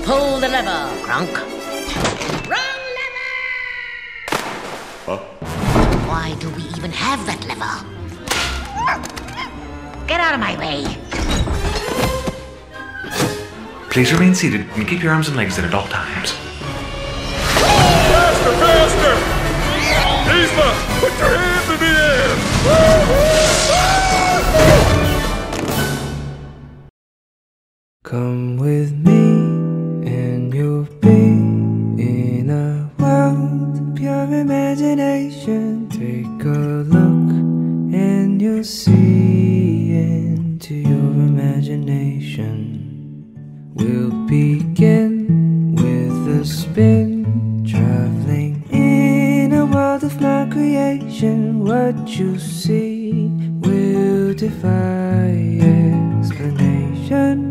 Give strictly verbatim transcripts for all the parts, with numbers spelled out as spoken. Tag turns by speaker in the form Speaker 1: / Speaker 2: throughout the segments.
Speaker 1: Pull the lever, Kronk.
Speaker 2: Wrong lever!
Speaker 3: Huh?
Speaker 1: Why do we even have that lever? Get out of my way.
Speaker 3: Please remain seated and keep your arms and legs in at all times.
Speaker 4: Faster, faster! Yzma, put your hands in the air!
Speaker 5: Come with me and you'll be in a world of pure imagination. Take a look and you'll see into your imagination. We'll begin with a spin, traveling in a world of my creation. What you see will defy explanation.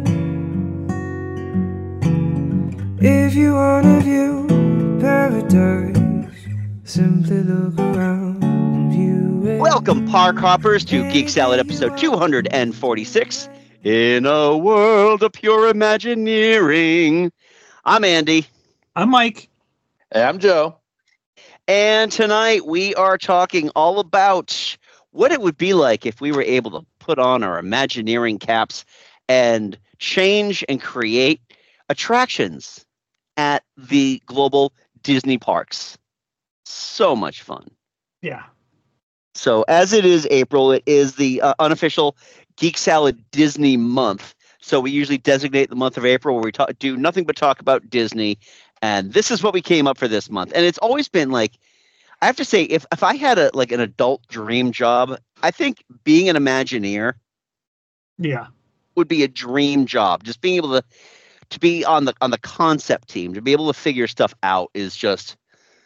Speaker 5: If you wanna view paradise, simply look around and view it.
Speaker 6: Welcome, Park Hoppers, to Geek Salad episode two hundred forty-six. In a world of pure imagineering. I'm Andy.
Speaker 7: I'm Mike.
Speaker 8: Hey, I'm Joe.
Speaker 6: And tonight we are talking all about what it would be like if we were able to put on our Imagineering caps and change and create attractions at the global Disney parks. So much fun.
Speaker 7: Yeah.
Speaker 6: So as it is April, it is the uh, unofficial Geek Salad Disney month. So we usually designate the month of April where we talk, do nothing but talk about Disney. And this is what we came up for this month. And it's always been like, I have to say, if, if I had a like an adult dream job, I think being an Imagineer
Speaker 7: Yeah.
Speaker 6: would be a dream job. Just being able to to be on the on the concept team, to be able to figure stuff out is just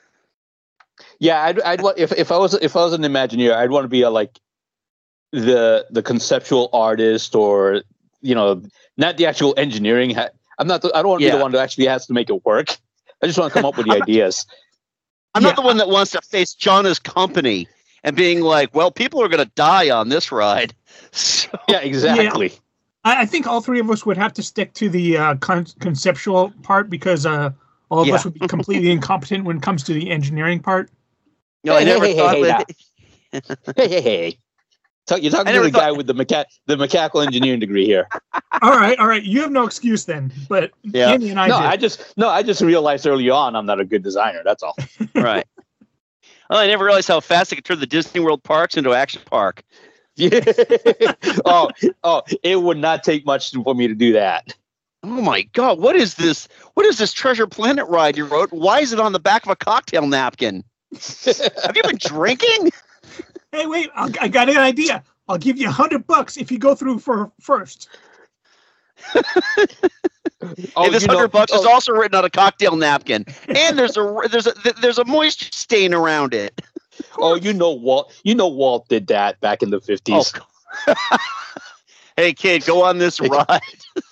Speaker 8: Yeah, I'd, I'd want if, if I was if I was an Imagineer, I'd want to be a like the the conceptual artist, or you know, not the actual engineering. I'm not. The, I don't want to
Speaker 6: Yeah.
Speaker 8: be the one that actually has to make it work. I just want to come up with the ideas.
Speaker 6: I'm
Speaker 7: Yeah.
Speaker 6: not the one that wants to face Jonna's company and being like, well, people are going to die on this ride. So,
Speaker 8: Yeah, exactly.
Speaker 7: I, I think all three of us would have to stick to the uh, con- conceptual part because uh, all of
Speaker 6: Yeah.
Speaker 7: us would be completely incompetent when it comes to the engineering part.
Speaker 6: no, I
Speaker 8: Hey,
Speaker 6: never
Speaker 8: hey, hey,
Speaker 6: thought
Speaker 8: hey,
Speaker 6: that.
Speaker 8: Hey, hey, hey! So you're talking
Speaker 6: I
Speaker 8: to
Speaker 6: never
Speaker 8: the guy
Speaker 6: thought-
Speaker 8: with the mecha- the mechanical engineering degree here.
Speaker 7: All right, all right. You have no excuse then, but
Speaker 6: Yeah.
Speaker 7: Andy and I
Speaker 8: no,
Speaker 7: did.
Speaker 8: I just no, I just realized early on I'm not a good designer. That's all.
Speaker 6: Right. Well, I never realized how fast I could turn the Disney World parks into action park.
Speaker 8: Yeah. oh, oh, it would not take much for me to do that.
Speaker 6: Oh my God! What is this? What is this Treasure Planet ride you wrote? Why is it on the back of a cocktail napkin? Have you been drinking?
Speaker 7: Hey, wait! I'll, I got an idea. I'll give you a hundred bucks if you go through for first.
Speaker 8: Oh,
Speaker 6: Hey, this
Speaker 8: you know-
Speaker 6: hundred bucks is
Speaker 8: oh,
Speaker 6: also written on a cocktail napkin, and there's a there's a there's a moisture stain around it.
Speaker 8: Oh, you know Walt. You know Walt did that back in the fifties.
Speaker 6: Oh. Hey kid, go on this ride.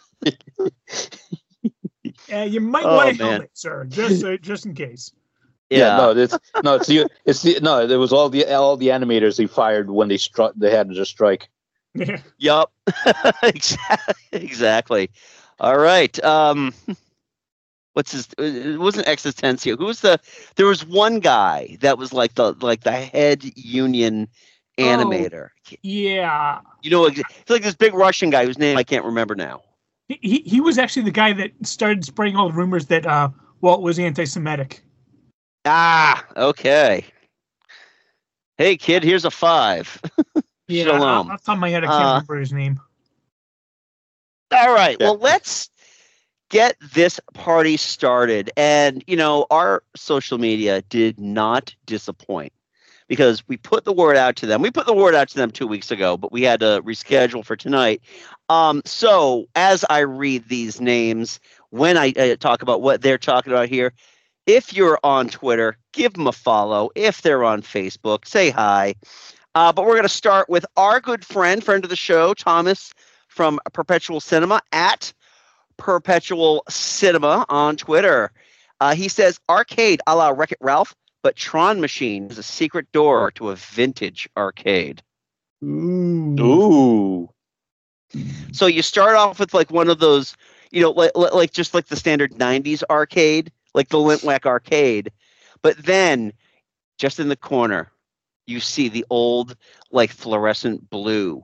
Speaker 7: Uh, you might
Speaker 6: Oh,
Speaker 7: want a
Speaker 6: man.
Speaker 7: helmet, sir, just uh, just in case.
Speaker 8: Yeah, no, it's no, it's the it's the no. There was all the all the animators they fired when they struck. They had to just strike.
Speaker 7: Yeah.
Speaker 6: Yup. Exactly. Exactly. All right. Um, what's his? It wasn't Existencia. Who was the? There was one guy that was like the like the head union animator.
Speaker 7: Yeah.
Speaker 6: You know, it's like this big Russian guy whose name I can't remember now.
Speaker 7: He he was actually the guy that started spreading all the rumors that uh, Walt was anti-Semitic.
Speaker 6: Ah, okay. Hey kid, here's a five.
Speaker 7: Yeah,
Speaker 6: Shalom.
Speaker 7: off the top of my head, I can't
Speaker 6: Uh,
Speaker 7: remember his name.
Speaker 6: All right.
Speaker 8: Yeah.
Speaker 6: Well, let's get this party started. And, you know, our social media did not disappoint because we put the word out to them. We put the word out to them two weeks ago, but we had to reschedule for tonight. Um, so as I read these names, when I uh, talk about what they're talking about here, if you're on Twitter, give them a follow. If they're on Facebook, say hi. Uh, but we're going to start with our good friend, friend of the show, Thomas from Perpetual Cinema at Perpetual Cinema on Twitter. Uh, he says, arcade a la Wreck-It Ralph, but Tron Machine is a secret door to a vintage arcade.
Speaker 7: Ooh.
Speaker 8: Ooh.
Speaker 6: So you start off with like one of those, you know, like, like just like the standard nineties arcade, like the Lintwack arcade. But then, just in the corner, you see the old, like, fluorescent blue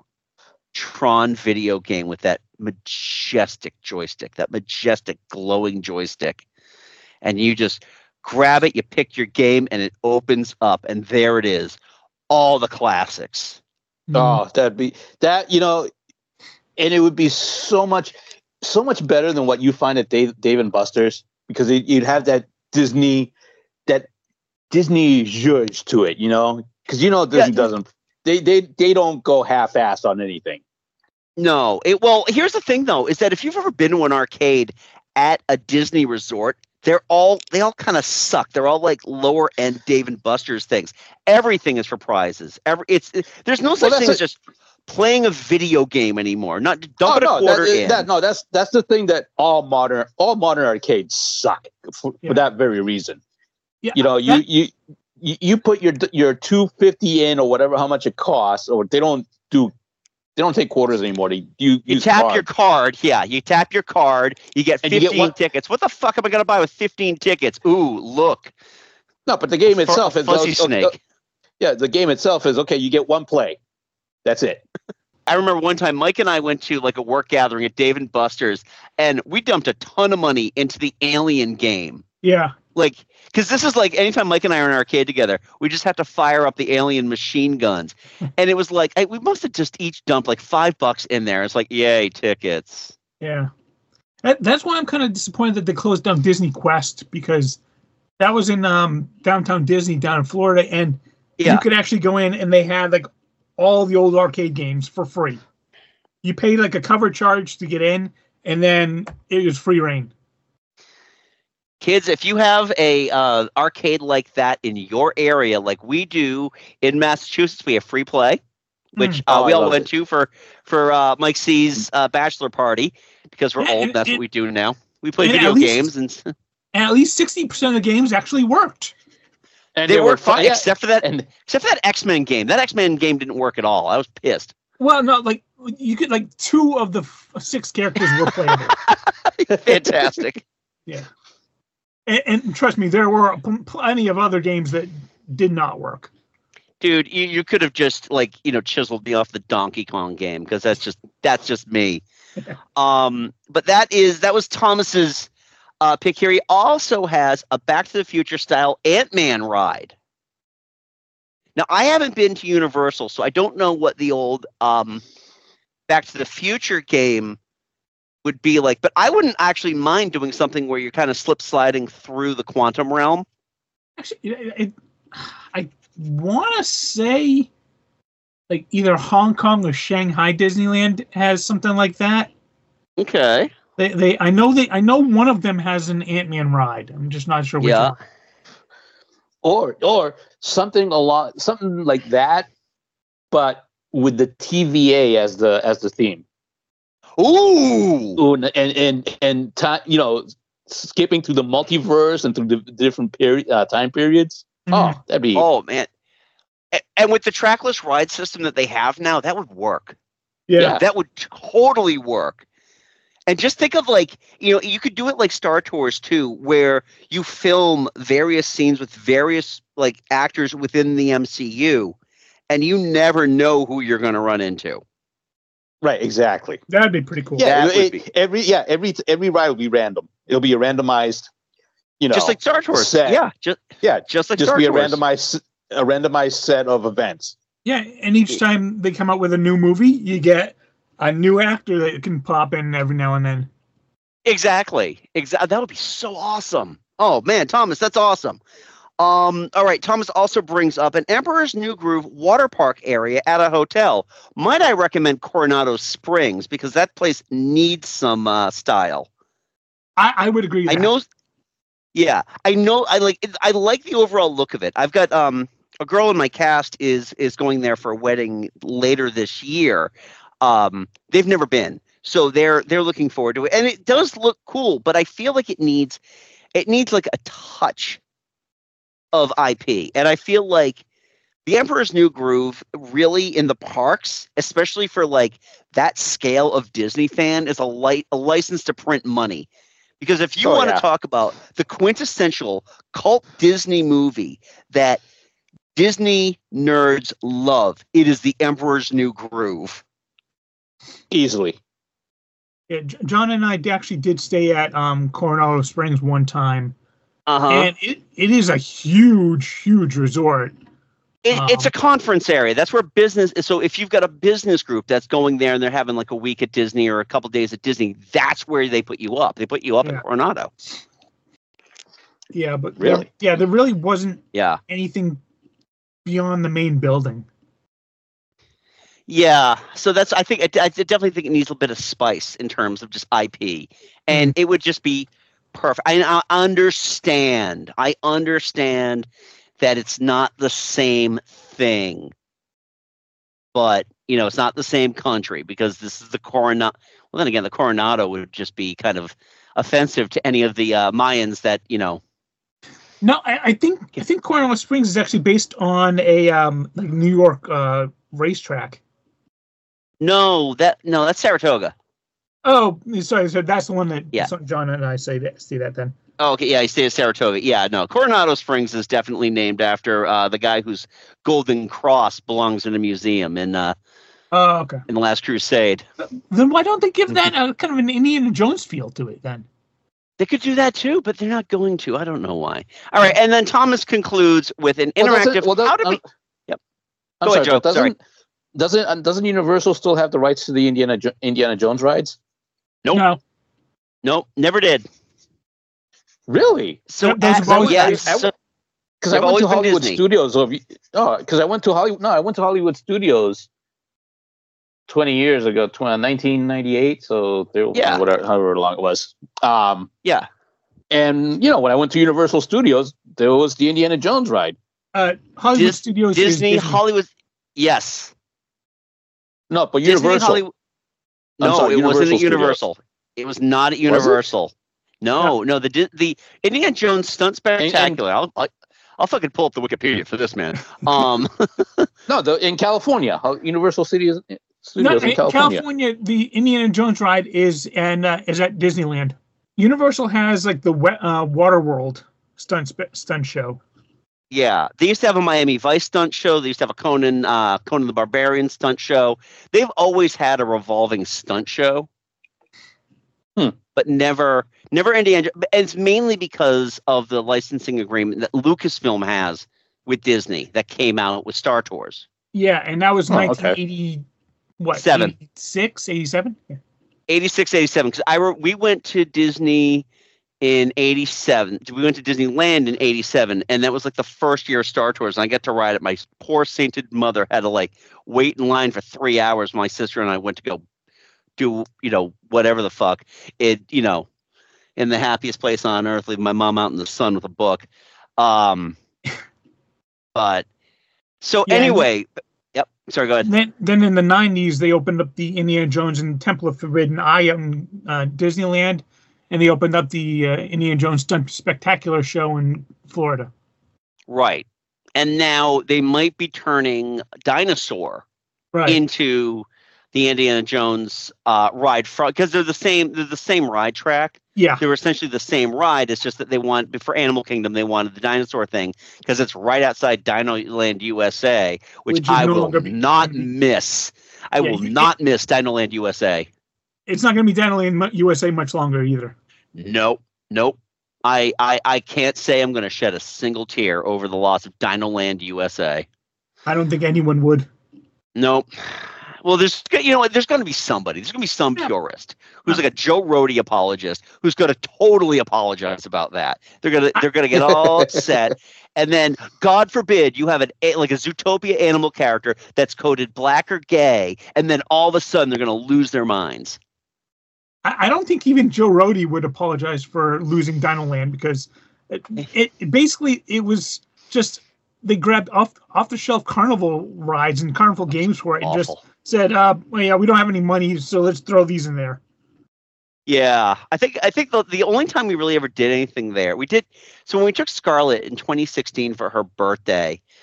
Speaker 6: Tron video game with that majestic joystick, that majestic glowing joystick. And you just grab it, you pick your game, and it opens up, and there it is. All the classics.
Speaker 8: Oh, that'd be that, you know, and it would be so much, so much better than what you find at Dave, Dave and Buster's, because it, you'd have that Disney, that Disney zhuzh to it, you know, because you know Disney yeah. doesn't, they they they don't go half-assed on anything.
Speaker 6: No, it well. Here's the thing, though, is that if you've ever been to an arcade at a Disney resort, they're all they all kind of suck. They're all like lower end Dave and Buster's things. Everything is for prizes. Every it's it, there's no such well, thing a, as just playing a video game anymore. Not dumping
Speaker 8: oh,
Speaker 6: a
Speaker 8: no,
Speaker 6: quarter
Speaker 8: that,
Speaker 6: in.
Speaker 8: That, no, that's that's the thing that all modern all modern arcades suck for, yeah. for that very reason. Yeah, you know, you, that, you you you put your your two fifty in or whatever how much it costs, or they don't do. They don't take quarters anymore. They, you
Speaker 6: you tap card. your card. Yeah, you tap your card. You get fifteen you get tickets. What the fuck am I going to buy with fifteen tickets? Ooh, look.
Speaker 8: No, but the game itself is
Speaker 6: fuzzy
Speaker 8: uh,
Speaker 6: snake.
Speaker 8: Uh, yeah, the game itself is okay. You get one play. That's it.
Speaker 6: I remember one time Mike and I went to like a work gathering at Dave and Buster's, and we dumped a ton of money into the Alien game.
Speaker 7: Yeah.
Speaker 6: Like, because this is like anytime Mike and I are in an arcade together, we just have to fire up the Alien machine guns. And it was like, I, we must have just each dumped like five bucks in there. It's like, yay, tickets.
Speaker 7: Yeah. That, that's why I'm kind of disappointed that they closed down Disney Quest, because that was in um, downtown Disney down in Florida. And yeah. you could actually go in and they had like all the old arcade games for free. You paid like a cover charge to get in, and then it was free reign.
Speaker 6: Kids, if you have a uh, arcade like that in your area, like we do in Massachusetts, we have free play, which mm. uh,
Speaker 8: oh,
Speaker 6: we all went
Speaker 8: it.
Speaker 6: to for for uh, Mike C's uh, bachelor party, because we're
Speaker 7: and,
Speaker 6: old.
Speaker 7: And,
Speaker 6: that's
Speaker 7: and,
Speaker 6: what we do now. We play
Speaker 7: and
Speaker 6: video
Speaker 7: least,
Speaker 6: games, and,
Speaker 7: and at least sixty percent of the games actually worked.
Speaker 6: And they, they worked fine, yeah. except for that, and except for that X-Men game. That X-Men game didn't work at all. I was pissed.
Speaker 7: Well, no, like you could like two of the f- six characters were playable.
Speaker 6: Fantastic.
Speaker 7: Yeah. And, and trust me, there were p- plenty of other games that did not work.
Speaker 6: Dude, you, you could have just like you know chiseled me off the Donkey Kong game, because that's just that's just me. um, but that is that was Thomas's uh, pick here. He also has a Back to the Future style Ant-Man ride. Now, I haven't been to Universal, so I don't know what the old um, Back to the Future game would be like, but I wouldn't actually mind doing something where you're kind of slip sliding through the quantum realm.
Speaker 7: Actually, it, it, I want to say like either Hong Kong or Shanghai Disneyland has something like that.
Speaker 6: Okay.
Speaker 7: They, they, I know they, I know one of them has an Ant-Man ride. I'm just not sure which
Speaker 6: yeah.
Speaker 7: one.
Speaker 8: Or, or something a lot, something like that, but with the T V A as the as the theme.
Speaker 6: Ooh,
Speaker 8: Ooh, and and and time, you know, skipping through the multiverse and through the different period uh, time periods.
Speaker 7: Mm-hmm.
Speaker 8: Oh, that'd be.
Speaker 6: Oh man, and, and with the trackless ride system that they have now, that would work.
Speaker 7: Yeah,
Speaker 8: yeah.
Speaker 6: That would totally work. And just think of like, you know, you could do it like Star Tours too, where you film various scenes with various like actors within the M C U, and you never know who you're going to run into.
Speaker 8: Right, exactly.
Speaker 7: That'd be pretty cool.
Speaker 8: Yeah,
Speaker 6: That
Speaker 8: it,
Speaker 6: would be.
Speaker 8: every yeah every every ride will be random. It'll be a randomized, you know,
Speaker 6: just like Star Tours.
Speaker 8: Set.
Speaker 6: Yeah, just
Speaker 8: yeah,
Speaker 6: just like
Speaker 8: just
Speaker 6: Star
Speaker 8: be a
Speaker 6: Tours.
Speaker 8: randomized a randomized set of events.
Speaker 7: Yeah, and each time they come out with a new movie, you get a new actor that can pop in every now and then.
Speaker 6: Exactly. Exactly. That would be so awesome. Oh man, Thomas, that's awesome. Um, all right, Thomas also brings up an Emperor's New Groove water park area at a hotel. Might I recommend Coronado Springs, because that place needs some uh, style.
Speaker 7: I, I would agree with
Speaker 6: I
Speaker 7: that.
Speaker 6: know. Yeah, I know. I like. I like the overall look of it. I've got um a girl in my cast is is going there for a wedding later this year. Um, they've never been, so they're they're looking forward to it, and it does look cool. But I feel like it needs it needs like a touch of I P, and I feel like The Emperor's New Groove really in the parks, especially for like that scale of Disney fan, is a light a license to print money. Because if you
Speaker 8: Oh,
Speaker 6: want
Speaker 8: yeah.
Speaker 6: to talk about the quintessential cult Disney movie that Disney nerds love, it is The Emperor's New Groove.
Speaker 8: Easily.
Speaker 7: Yeah, J- John and I actually did stay at um, Coronado Springs one time,
Speaker 6: Uh-huh.
Speaker 7: and it, it is a huge, huge resort.
Speaker 6: It, it's
Speaker 7: Um,
Speaker 6: a conference area. That's where business is. So if you've got a business group that's going there and they're having like a week at Disney or a couple days at Disney, that's where they put you up. They put you up in
Speaker 7: Yeah.
Speaker 6: Coronado.
Speaker 7: Yeah, but
Speaker 8: Really?
Speaker 7: yeah, there really wasn't
Speaker 6: Yeah.
Speaker 7: anything beyond the main building.
Speaker 6: Yeah. So that's, I think, I, I definitely think it needs a bit of spice in terms of just I P. And it would just be perfect. I, I understand. I understand that it's not the same thing. But, you know, it's not the same country because this is the Coronado. Well, then again, the Coronado would just be kind of offensive to any of the uh, Mayans that, you know.
Speaker 7: No, I, I think I think Coronado Springs is actually based on a um, like New York uh, racetrack.
Speaker 6: No, that no, that's Saratoga.
Speaker 7: Oh, sorry, so that's the one that
Speaker 6: Yeah.
Speaker 7: so John and I say that, see that then.
Speaker 6: Oh, okay, yeah, I stay at Saratoga. Yeah, no, Coronado Springs is definitely named after uh, the guy whose Golden Cross belongs in a museum in uh,
Speaker 7: Oh, okay.
Speaker 6: in the Last Crusade.
Speaker 7: Then why don't they give that a, kind of an Indiana Jones feel to it then?
Speaker 6: They could do that too, but they're not going to. I don't know why. All right, and then Thomas concludes with an
Speaker 8: Well, doesn't-
Speaker 6: interactive.
Speaker 8: well, that-
Speaker 6: how did we?
Speaker 8: um,
Speaker 6: Yep.
Speaker 8: I'm
Speaker 6: Go
Speaker 8: sorry,
Speaker 6: ahead, Joe.
Speaker 8: but doesn't,
Speaker 6: Sorry.
Speaker 8: doesn't uh, doesn't Universal still have the rights to the Indiana Jo- Indiana Jones rides?
Speaker 6: Nope.
Speaker 7: No.
Speaker 6: Nope, never did.
Speaker 8: Really?
Speaker 6: So
Speaker 7: Yep, those
Speaker 6: uh,
Speaker 7: have always-
Speaker 6: yeah,
Speaker 8: I- I-
Speaker 6: so-
Speaker 8: Because I
Speaker 6: They've
Speaker 8: went
Speaker 6: always
Speaker 8: to
Speaker 6: been
Speaker 8: Hollywood
Speaker 6: Disney.
Speaker 8: Studios. Of, oh, because I went to Hollywood. No, I went to Hollywood Studios twenty years ago, twenty, nineteen ninety-eight. So there,
Speaker 6: Yeah.
Speaker 8: whatever, however long it was. Um,
Speaker 6: yeah.
Speaker 8: and you know, when I went to Universal Studios, there was the Indiana Jones ride.
Speaker 7: Uh, Hollywood
Speaker 6: Dis-
Speaker 7: Studios is
Speaker 6: Disney, Hollywood. Yes.
Speaker 8: No, but
Speaker 6: Disney,
Speaker 8: Universal.
Speaker 6: Hollywood.
Speaker 8: I'm
Speaker 6: No,
Speaker 8: sorry,
Speaker 6: it wasn't at
Speaker 8: Universal
Speaker 6: Universal. It was not at Universal. No, no, the Di- the Indiana Jones Stunt Spectacular. I'll, I'll I'll fucking pull up the Wikipedia for this, man. Um,
Speaker 8: No, the, in California, Hol- Universal Studios,
Speaker 7: No,
Speaker 8: Studios in
Speaker 7: in
Speaker 8: California.
Speaker 7: California, the Indiana Jones ride is and uh, is at Disneyland. Universal has like the we- uh, Waterworld stunt spe- stunt show.
Speaker 6: yeah, they used to have a Miami Vice stunt show. They used to have a Conan uh, Conan the Barbarian stunt show. They've always had a revolving stunt show,
Speaker 8: Hmm.
Speaker 6: but never never Indiana. And it's mainly because of the licensing agreement that Lucasfilm has with Disney that came out with Star Tours.
Speaker 7: Yeah, and that was
Speaker 8: Oh, okay.
Speaker 7: nineteen eighty, what,
Speaker 6: Seven.
Speaker 7: eighty-six, eighty-seven? Yeah.
Speaker 6: eighty-six, eighty-seven. Because I re- we went to Disney in eighty-seven. We went to Disneyland in eighty-seven, and that was like the first year of Star Tours. And I got to ride it. My poor sainted mother had to like wait in line for three hours. My sister and I went to go do, you know, whatever the fuck it, you know, in the happiest place on earth, leaving my mom out in the sun with a book. Um, but so
Speaker 7: Yeah, and-
Speaker 6: anyway, yep. Sorry, go ahead.
Speaker 7: Then, then in the nineties, they opened up the Indiana Jones and Temple of Forbidden Eye out in uh, Disneyland, and they opened up the uh, Indiana Jones Stunt Spectacular show in Florida.
Speaker 6: Right. And now they might be turning Dinosaur
Speaker 7: Right.
Speaker 6: into the Indiana Jones uh, ride front because they're the same. They're the same ride track.
Speaker 7: yeah.
Speaker 6: They were essentially the same ride. It's just that they want for Animal Kingdom they wanted the dinosaur thing because it's right outside Dinoland U S A, which,
Speaker 7: Which is
Speaker 6: I
Speaker 7: no
Speaker 6: will
Speaker 7: longer be-
Speaker 6: not
Speaker 7: gonna be-
Speaker 6: miss. I
Speaker 7: Yeah,
Speaker 6: will
Speaker 7: you-
Speaker 6: not miss Dinoland U S A.
Speaker 7: It's not going to be Disneyland U S A much longer either.
Speaker 6: Nope. Nope. I, I, I can't say I'm going to shed a single tear over the loss of Dinoland U S A.
Speaker 7: I don't think anyone would.
Speaker 6: Nope. Well, there's you know what? There's going to be somebody. There's going to be some
Speaker 7: Yeah.
Speaker 6: purist who's like a Joe Rohde apologist who's going to totally apologize about that. They're gonna they're gonna get all upset, and then God forbid you have an a- like a Zootopia animal character that's coded black or gay, and then all of a sudden they're going to lose their minds.
Speaker 7: I, I don't think even Joe Rohde would apologize for losing Dinoland because it, it, it basically it was just they grabbed off off the shelf carnival rides and carnival games for it and just
Speaker 6: Awful.
Speaker 7: said, uh, well, yeah, we don't have any money, so let's throw these in there.
Speaker 6: Yeah, I think I think the the only time we really ever did anything there, we did. So when we took Scarlett in twenty sixteen for her birthday,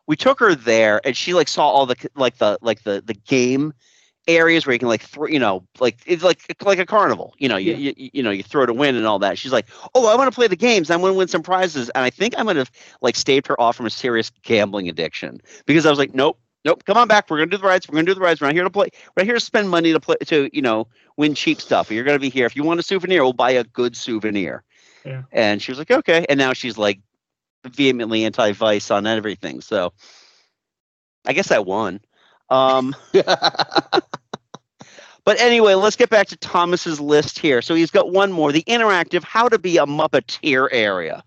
Speaker 6: we took her there, and she like saw all the like the like the the game areas where you can like throw, you know, like it's like like a carnival, you know, you,
Speaker 7: Yeah.
Speaker 6: you you know, you throw to win and all that. She's like, oh, I want to play the games. I want to win some prizes, and I think I might have like staved her off from a serious gambling addiction because I was like, nope, nope, come on back. We're gonna do the rides. We're gonna do the rides. We're not here to play. We're not here to spend money to play to you know win cheap stuff. You're gonna be here. If you want a souvenir, we'll buy a good souvenir.
Speaker 7: Yeah.
Speaker 6: And she was like, okay. And now she's like vehemently anti-Vice on everything. So I guess I won. Um, but anyway, let's get back to Thomas's list here. So he's got one more, the interactive How to Be a Muppeteer area.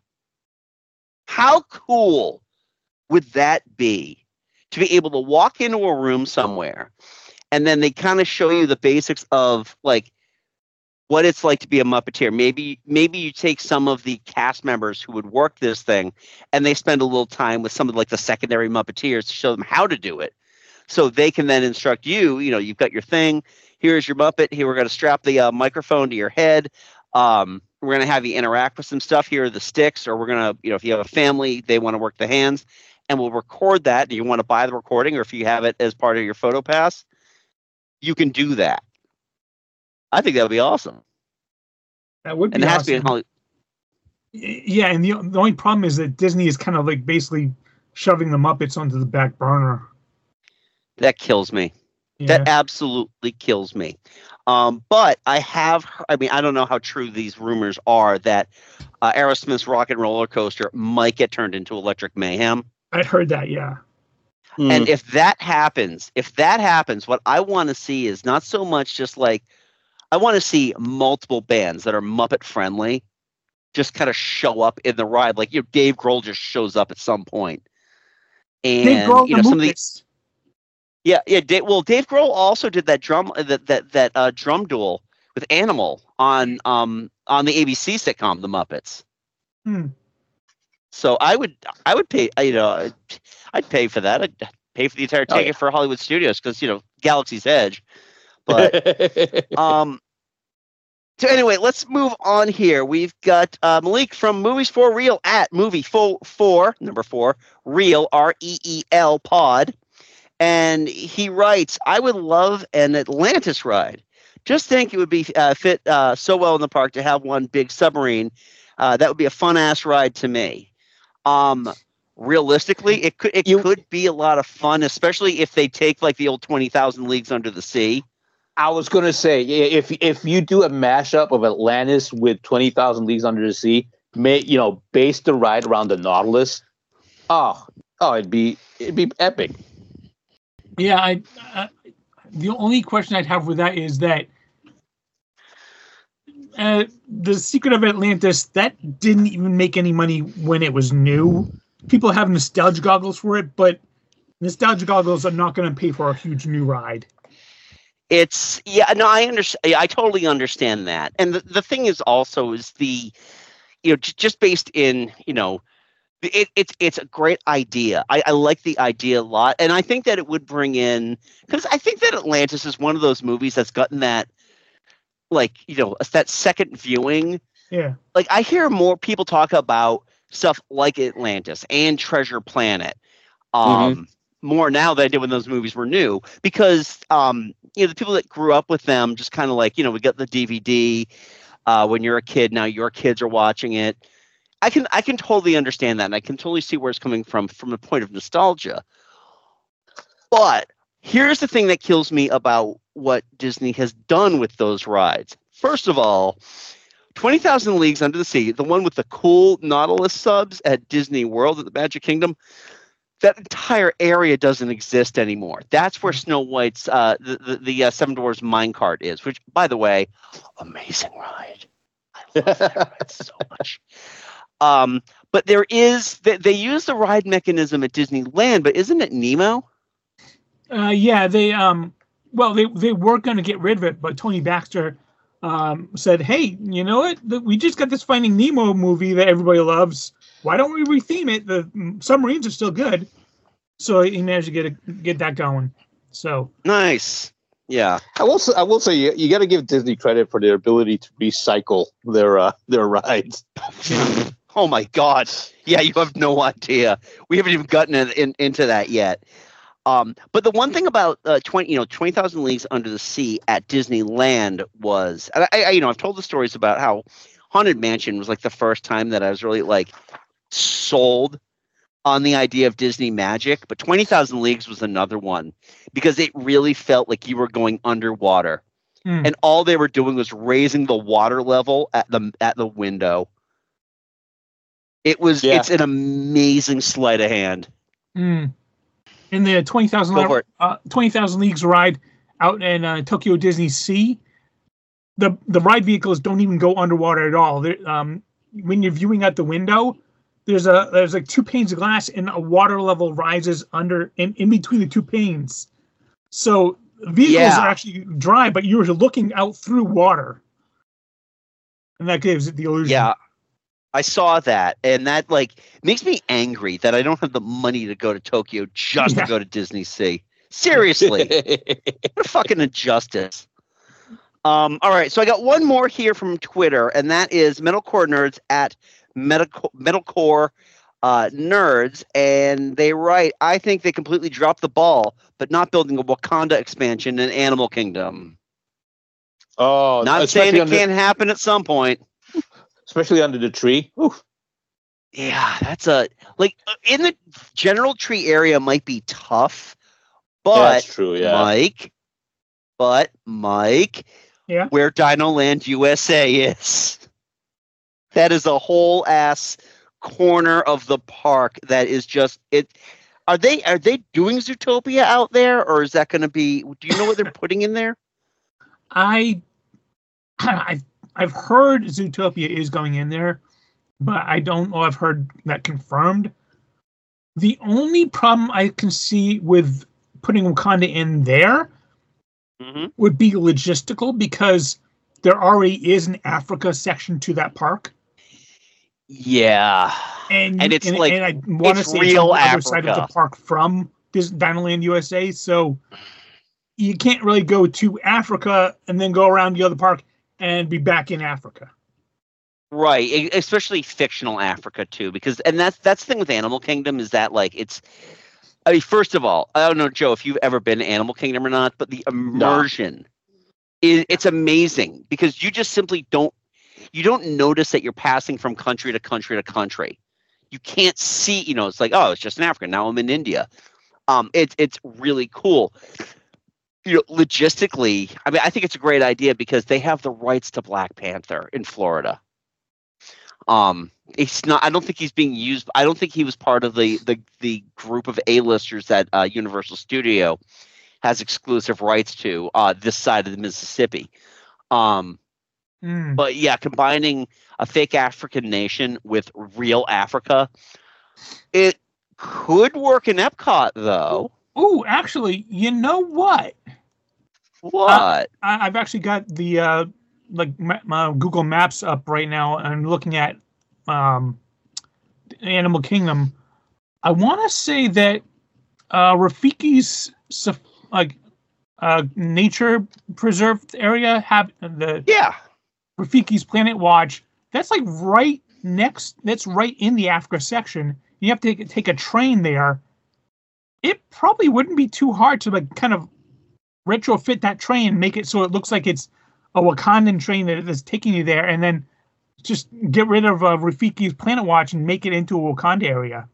Speaker 6: How cool would that be to be able to walk into a room somewhere and then they kind of show you the basics of like what it's like to be a Muppeteer. Maybe maybe you take some of the cast members who would work this thing and they spend a little time with some of like the secondary Muppeteers to show them how to do it. So they can then instruct you, you know, you've got your thing. Here's your Muppet. Here, we're going to strap the uh, microphone to your head. Um, we're going to have you interact with some stuff. Here are the sticks, or we're going to, you know, if you have a family, they want to work the hands, and we'll record that. And you want to buy the recording, or if you have it as part of your photo pass, you can do that. I think that would be awesome.
Speaker 7: That would be
Speaker 6: and it has
Speaker 7: awesome.
Speaker 6: to be in Hollywood.
Speaker 7: Yeah, and the, the only problem is that Disney is kind of like basically shoving the Muppets onto the back burner.
Speaker 6: That kills me.
Speaker 7: Yeah.
Speaker 6: That absolutely kills me. Um, but I have, I mean, I don't know how true these rumors are that uh, Aerosmith's Rock and Roller Coaster might get turned into Electric Mayhem.
Speaker 7: I heard that, yeah.
Speaker 8: Mm.
Speaker 6: And if that happens, if that happens, what I want to see is not so much just like, I want to see multiple bands that are Muppet friendly just kind of show up in the ride. Like, you know, Dave Grohl just shows up at some point. And,
Speaker 7: Dave Grohl,
Speaker 6: you know,
Speaker 7: the
Speaker 6: some of the,
Speaker 7: Muppets.
Speaker 6: yeah, yeah. Dave, well, Dave Grohl also did that drum, that, that, that uh, drum duel with Animal on, um, on the A B C sitcom, The Muppets.
Speaker 7: Hmm.
Speaker 6: So I would, I would pay, you know, I'd pay for that. I'd pay for the entire
Speaker 8: Oh,
Speaker 6: ticket
Speaker 8: yeah.
Speaker 6: for Hollywood Studios because, you know, Galaxy's Edge. But um, so anyway, let's move on here. We've got uh, Malik from Movies for Real at Movie for four number four Real R E E L Pod, and he writes, "I would love an Atlantis ride. Just think it would be uh, fit uh, so well in the park to have one big submarine. Uh, that would be a fun ass ride to me." Um, realistically, it could it
Speaker 8: You-
Speaker 6: could be a lot of fun, especially if they take like the old twenty thousand Leagues Under the Sea.
Speaker 8: I was gonna say, yeah, if if you do a mashup of Atlantis with twenty thousand Leagues Under the Sea, may you know, base the ride around the Nautilus. Oh, oh, it'd be it'd be epic.
Speaker 7: Yeah, I, uh, the only question I'd have with that is that uh, the Secret of Atlantis, that didn't even make any money when it was new. People have nostalgia goggles for it, but nostalgia goggles are not going to pay for a huge new ride.
Speaker 6: It's yeah, no, I understand. I totally understand that. And the, the thing is also is the, you know, j- just based in, you know, it, it's it's a great idea. I, I like the idea a lot. And I think that it would bring in, because I think that Atlantis is one of those movies that's gotten that, like, you know, that second viewing.
Speaker 7: Yeah.
Speaker 6: Like, I hear more people talk about stuff like Atlantis and Treasure Planet. Um,
Speaker 8: Mhm.
Speaker 6: more now than I did when those movies were new, because um, you know, the people that grew up with them just kind of like, you know, we got the D V D uh, when you're a kid. Now your kids are watching it. I can I can totally understand that, and I can totally see where it's coming from from a point of nostalgia. But here's the thing that kills me about what Disney has done with those rides. First of all, twenty thousand Leagues Under the Sea, the one with the cool Nautilus subs at Disney World at the Magic Kingdom, that entire area doesn't exist anymore. That's where Snow White's uh, the the, the uh, Seven Dwarfs minecart is. Which, by the way, amazing ride. I love that ride so much. Um, but there is they, they use the ride mechanism at Disneyland, but isn't it Nemo?
Speaker 7: Uh, yeah, they um, well, they they were going to get rid of it, but Tony Baxter um, said, "Hey, you know what? The, we just got this Finding Nemo movie that everybody loves. Why don't we retheme it? The mm, submarines are still good." So he managed to get a, get that going. So
Speaker 6: Nice. Yeah.
Speaker 8: I will say, I will say you, you got to give Disney credit for their ability to recycle their uh, their rides.
Speaker 6: Oh my God! Yeah, you have no idea. We haven't even gotten in, in, into that yet. Um, but the one thing about uh, twenty, you know, twenty thousand Leagues Under the Sea at Disneyland was, I, I, you know, I've told the stories about how Haunted Mansion was like the first time that I was really like sold on the idea of Disney magic. But twenty thousand Leagues was another one because it really felt like you were going underwater, mm. and all they were doing was raising the water level at the at the window. It was, yeah. It's an amazing sleight of hand.
Speaker 7: Mm. In the twenty thousand uh, twenty thousand Leagues ride out in uh, Tokyo Disney Sea, the the ride vehicles don't even go underwater at all. Um, when you're viewing out the window, there's a there's like two panes of glass, and a water level rises under in, in between the two panes. So vehicles yeah. are actually dry, but you're looking out through water, and that gives it the illusion.
Speaker 6: Yeah. I saw that, and that like makes me angry that I don't have the money to go to Tokyo just yeah. to go to Disney Sea. Seriously, what a fucking injustice. Um, all right, so I got one more here from Twitter, and that is Metalcore Nerds at Metalcore, Metalcore uh, Nerds, and they write, "I think they completely dropped the ball, but not building a Wakanda expansion in Animal Kingdom."
Speaker 8: Oh,
Speaker 6: not saying it can't happen at some point.
Speaker 8: Especially under the tree. Oof.
Speaker 6: Yeah, that's a like in the general tree area might be tough, but
Speaker 8: yeah, that's true, yeah.
Speaker 6: Mike, but Mike,
Speaker 7: yeah,
Speaker 6: where Dino Land U S A is, that is a whole ass corner of the park that is just it. Are they are they doing Zootopia out there, or is that going to be? Do you know what they're putting in there?
Speaker 7: I, I. I've heard Zootopia is going in there, but I don't know. I've heard that confirmed. The only problem I can see with putting Wakanda in there mm-hmm. would be logistical, because there already is an Africa section to that park.
Speaker 6: Yeah,
Speaker 7: and
Speaker 6: and it's
Speaker 7: and,
Speaker 6: like
Speaker 7: and I want to say it's on the
Speaker 6: Africa.
Speaker 7: other side of the park from Dinoland U S A, so you can't really go to Africa and then go around the other park and be back in Africa.
Speaker 6: Right, especially fictional Africa too, because and that's that's the thing with Animal Kingdom is that like it's. I mean, first of all, I don't know, Joe, if you've ever been to Animal Kingdom or not, but the immersion no. is it's amazing because you just simply don't you don't notice that you're passing from country to country to country. You can't see, you know, it's like, oh, it's just in Africa. Now I'm in India. Um, it's it's really cool. You know, logistically, I mean, I think it's a great idea because they have the rights to Black Panther in Florida. Um, it's not. I don't think he's being used. I don't think he was part of the the, the group of A-listers that uh, Universal Studio has exclusive rights to uh, this side of the Mississippi. Um, mm. But yeah, combining a fake African nation with real Africa, it could work in Epcot, though.
Speaker 7: Oh, actually, you know what?
Speaker 6: What?
Speaker 7: Uh, I, I've actually got the uh, like my, my Google Maps up right now, and I'm looking at um, Animal Kingdom. I want to say that uh, Rafiki's like uh, nature preserved area have the
Speaker 6: yeah
Speaker 7: Rafiki's Planet Watch. That's like right next. That's right in the Africa section. You have to take, take a train there. It probably wouldn't be too hard to like kind of retrofit that train, make it so it looks like it's a Wakandan train that is taking you there, and then just get rid of uh, Rafiki's Planet Watch and make it into a Wakanda area.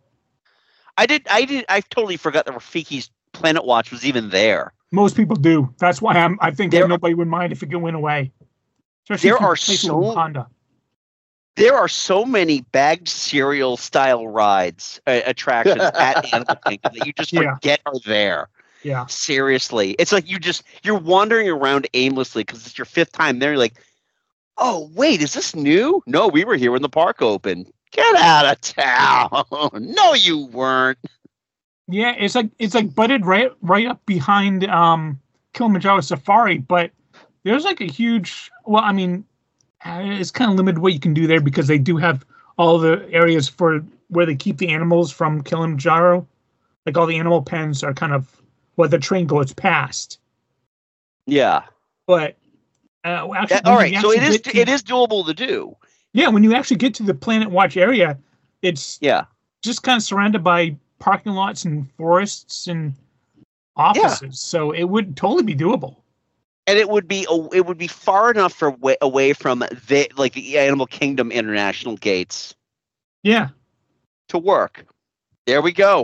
Speaker 6: I did. I did. I totally forgot that Rafiki's Planet Watch was even there.
Speaker 7: Most people do. That's why I'm. I think there, that nobody would mind if it went away. Especially
Speaker 6: there are so
Speaker 7: Wakanda.
Speaker 6: There are so many bagged cereal style rides, uh, attractions at Animal Kingdom that you just
Speaker 7: yeah.
Speaker 6: forget are there.
Speaker 7: Yeah.
Speaker 6: Seriously. It's like you just, you're wandering around aimlessly because it's your fifth time there. You're like, oh, wait, is this new? No, we were here when the park opened. Get out of town. No, you weren't.
Speaker 7: Yeah, it's like, it's like butted right, right up behind um, Kilimanjaro Safari, but there's like a huge, well, I mean, it's kind of limited what you can do there because they do have all the areas for where they keep the animals from Kilimanjaro. Like all the animal pens are kind of what the train goes past.
Speaker 6: Yeah.
Speaker 7: But uh, actually,
Speaker 6: that, all right, so it is to, it is doable to do.
Speaker 7: Yeah, when you actually get to the Planet Watch area, it's
Speaker 6: yeah
Speaker 7: just kind of surrounded by parking lots and forests and offices. Yeah. So it would totally be doable.
Speaker 6: And it would be it would be far enough for way, away from the like the Animal Kingdom international gates.
Speaker 7: Yeah.
Speaker 6: To work. There we go.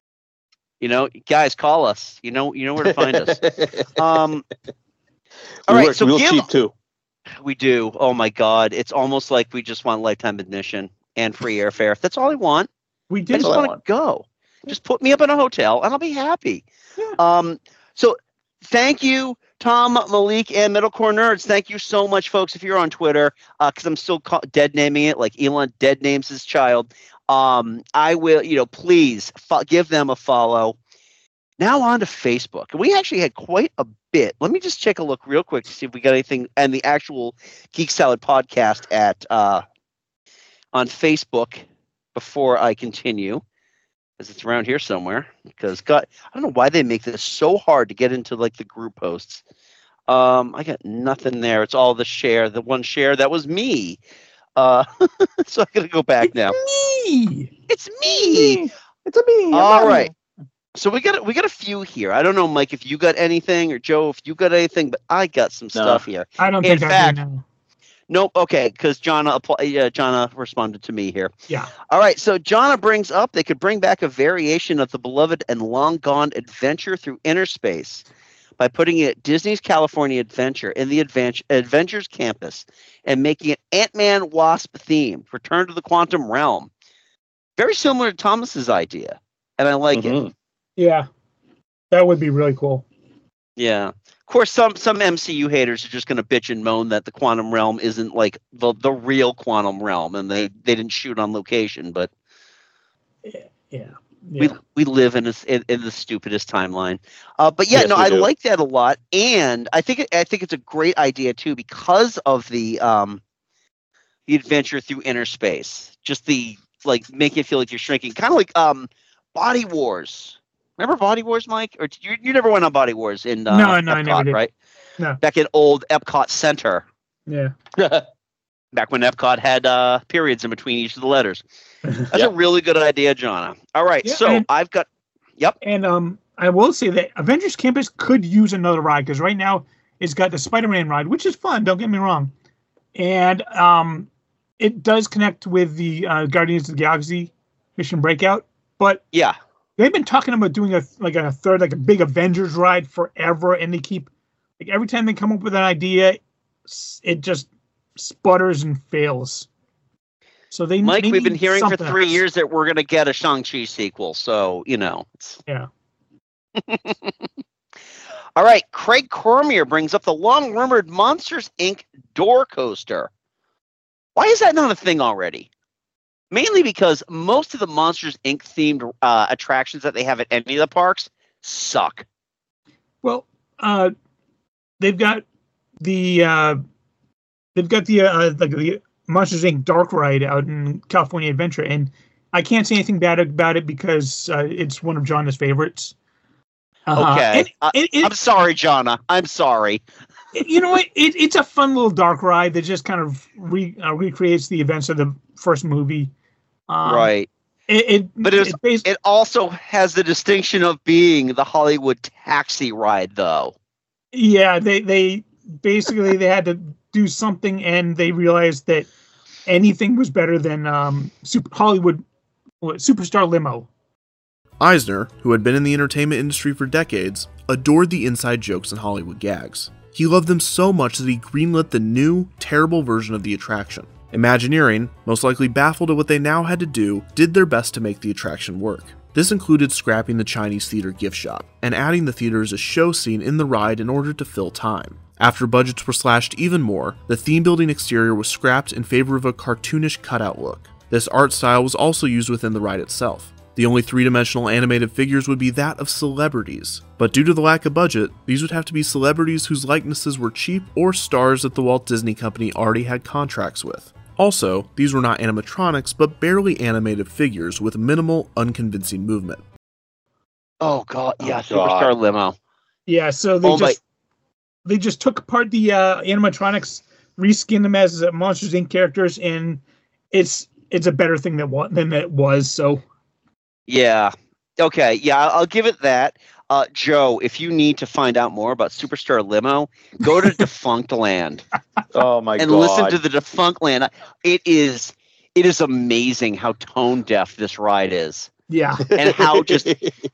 Speaker 6: You know, guys, call us. You know, you know where to find us. Um, all
Speaker 8: we
Speaker 6: right,
Speaker 8: work
Speaker 6: so
Speaker 8: real
Speaker 6: give,
Speaker 8: cheap too.
Speaker 6: We do. Oh my God, it's almost like we just want lifetime admission and free airfare. That's all I want.
Speaker 7: We did.
Speaker 6: I just want to go. Just put me up in a hotel, and I'll be happy.
Speaker 7: Yeah.
Speaker 6: Um. So, thank you, Tom, Malik, and Middlecore Nerds. Thank you so much, folks. If you're on Twitter, because uh, I'm still ca- dead naming it, like Elon dead names his child. Um, I will, you know, please fo- give them a follow. Now on to Facebook. And we actually had quite a bit. Let me just check a look real quick to see if we got anything and the actual Geek Salad podcast at uh, on Facebook before I continue. Because it's around here somewhere. Because God, I don't know why they make this so hard to get into like the group posts. Um, I got nothing there. It's all the share. The one share that was me. Uh, so I'm gonna go back now.
Speaker 7: Me.
Speaker 6: It's me.
Speaker 8: It's a me.
Speaker 6: All right. So we got we got a few here. I don't know, Mike, if you got anything, or Joe, if you got anything, but I got some no. stuff here.
Speaker 7: I don't
Speaker 6: In
Speaker 7: think
Speaker 6: fact,
Speaker 7: I do now.
Speaker 6: Nope. Okay, because Jonna, uh, Jonna responded to me here.
Speaker 7: Yeah.
Speaker 6: All right. So Jonna brings up they could bring back a variation of the beloved and long gone adventure through inner space by putting it Disney's California Adventure in the Advent- Adventures campus and making it Ant-Man Wasp themed, Return to the Quantum Realm. Very similar to Thomas's idea, and I like
Speaker 8: mm-hmm.
Speaker 6: it.
Speaker 7: Yeah, that would be really cool.
Speaker 6: Yeah. Of course, some some M C U haters are just going to bitch and moan that the quantum realm isn't like the, the real quantum realm, and they, they didn't shoot on location. But
Speaker 7: yeah, yeah.
Speaker 6: we we live in, a, in in the stupidest timeline. Uh, but yeah,
Speaker 8: yes,
Speaker 6: no, I
Speaker 8: do.
Speaker 6: like that a lot, and I think it, I think it's a great idea too because of the um the adventure through inner space. Just the like making it feel like you're shrinking, kind of like um Body Wars. Remember Body Wars, Mike? Or you you never went on Body Wars in uh,
Speaker 7: no, no,
Speaker 6: Epcot,
Speaker 7: I never did.
Speaker 6: Right?
Speaker 7: No.
Speaker 6: Back in old Epcot Center.
Speaker 7: Yeah.
Speaker 6: Back when Epcot had uh, periods in between each of the letters. That's
Speaker 8: yep.
Speaker 6: a really good idea, Jonna. All right,
Speaker 7: yeah,
Speaker 6: so
Speaker 7: and,
Speaker 6: I've got. Yep.
Speaker 7: And um, I will say that Avengers Campus could use another ride because right now it's got the Spider-Man ride, which is fun. Don't get me wrong, and um, it does connect with the uh, Guardians of the Galaxy Mission Breakout, but
Speaker 6: yeah.
Speaker 7: They've been talking about doing a like a third, like a big Avengers ride forever, and they keep like every time they come up with an idea, it just sputters and fails. So they
Speaker 6: Mike,
Speaker 7: they
Speaker 6: we've been hearing for three
Speaker 7: else.
Speaker 6: years that we're going to get a Shang-Chi sequel, so you know.
Speaker 7: Yeah.
Speaker 6: All right, Craig Cormier brings up the long-rumored Monsters Incorporated door coaster. Why is that not a thing already? Mainly because most of the Monsters Incorporated themed uh, attractions that they have at any of the parks suck.
Speaker 7: Well, uh, they've got the uh, they've got the uh, like the Monsters Incorporated dark ride out in California Adventure, and I can't say anything bad about it because uh, it's one of Jonna's favorites. Uh,
Speaker 6: okay,
Speaker 7: and,
Speaker 6: uh,
Speaker 7: it, it,
Speaker 6: I'm sorry, Jonna. I'm sorry.
Speaker 7: You know what? It, it's a fun little dark ride that just kind of re, uh, recreates the events of the first movie. Um,
Speaker 6: right.
Speaker 7: It, it
Speaker 6: but it, was,
Speaker 7: it, based,
Speaker 6: it also has the distinction of being the Hollywood taxi ride, though.
Speaker 7: Yeah, they they basically they had to do something, and they realized that anything was better than um, super, Hollywood what, Superstar Limo.
Speaker 9: Eisner, who had been in the entertainment industry for decades, adored the inside jokes and Hollywood gags. He loved them so much that he greenlit the new, terrible version of the attraction. Imagineering, most likely baffled at what they now had to do, did their best to make the attraction work. This included scrapping the Chinese theater gift shop, and adding the theater as a show scene in the ride in order to fill time. After budgets were slashed even more, the theme-building exterior was scrapped in favor of a cartoonish cutout look. This art style was also used within the ride itself. The only three-dimensional animated figures would be that of celebrities, but due to the lack of budget, these would have to be celebrities whose likenesses were cheap or stars that the Walt Disney Company already had contracts with. Also, these were not animatronics, but barely animated figures with minimal, unconvincing movement.
Speaker 6: Oh god, yeah,
Speaker 8: oh, God.
Speaker 6: Superstar Limo.
Speaker 7: Yeah, so they
Speaker 6: oh,
Speaker 7: just my. they just took apart the uh, animatronics reskinned them as uh, Monsters Incorporated characters, and it's it's a better thing than what than it was. So,
Speaker 6: yeah, okay, yeah, I'll give it that. Uh, Joe, if you need to find out more about Superstar Limo, go to Defunct Land.
Speaker 8: Oh my
Speaker 6: and
Speaker 8: god!
Speaker 6: And listen to the Defunct Land. It is it is amazing how tone deaf this ride is.
Speaker 7: Yeah,
Speaker 6: and how just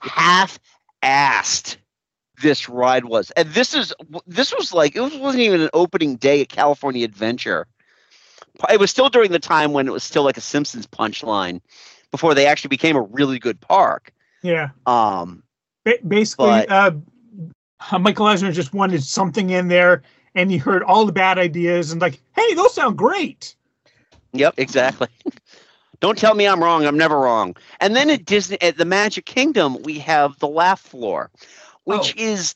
Speaker 6: half-assed this ride was. And this is this was like it wasn't even an opening day at California Adventure. It was still during the time when it was still like a Simpsons punchline before they actually became a really good park.
Speaker 7: Yeah.
Speaker 6: Um.
Speaker 7: Ba- basically,
Speaker 6: but,
Speaker 7: uh, Michael Eisner just wanted something in there, and he heard all the bad ideas and like, hey, those sound great.
Speaker 6: Yep, exactly. Don't tell me I'm wrong. I'm never wrong. And then at Disney, at the Magic Kingdom, we have the Laugh Floor, which
Speaker 7: oh.
Speaker 6: is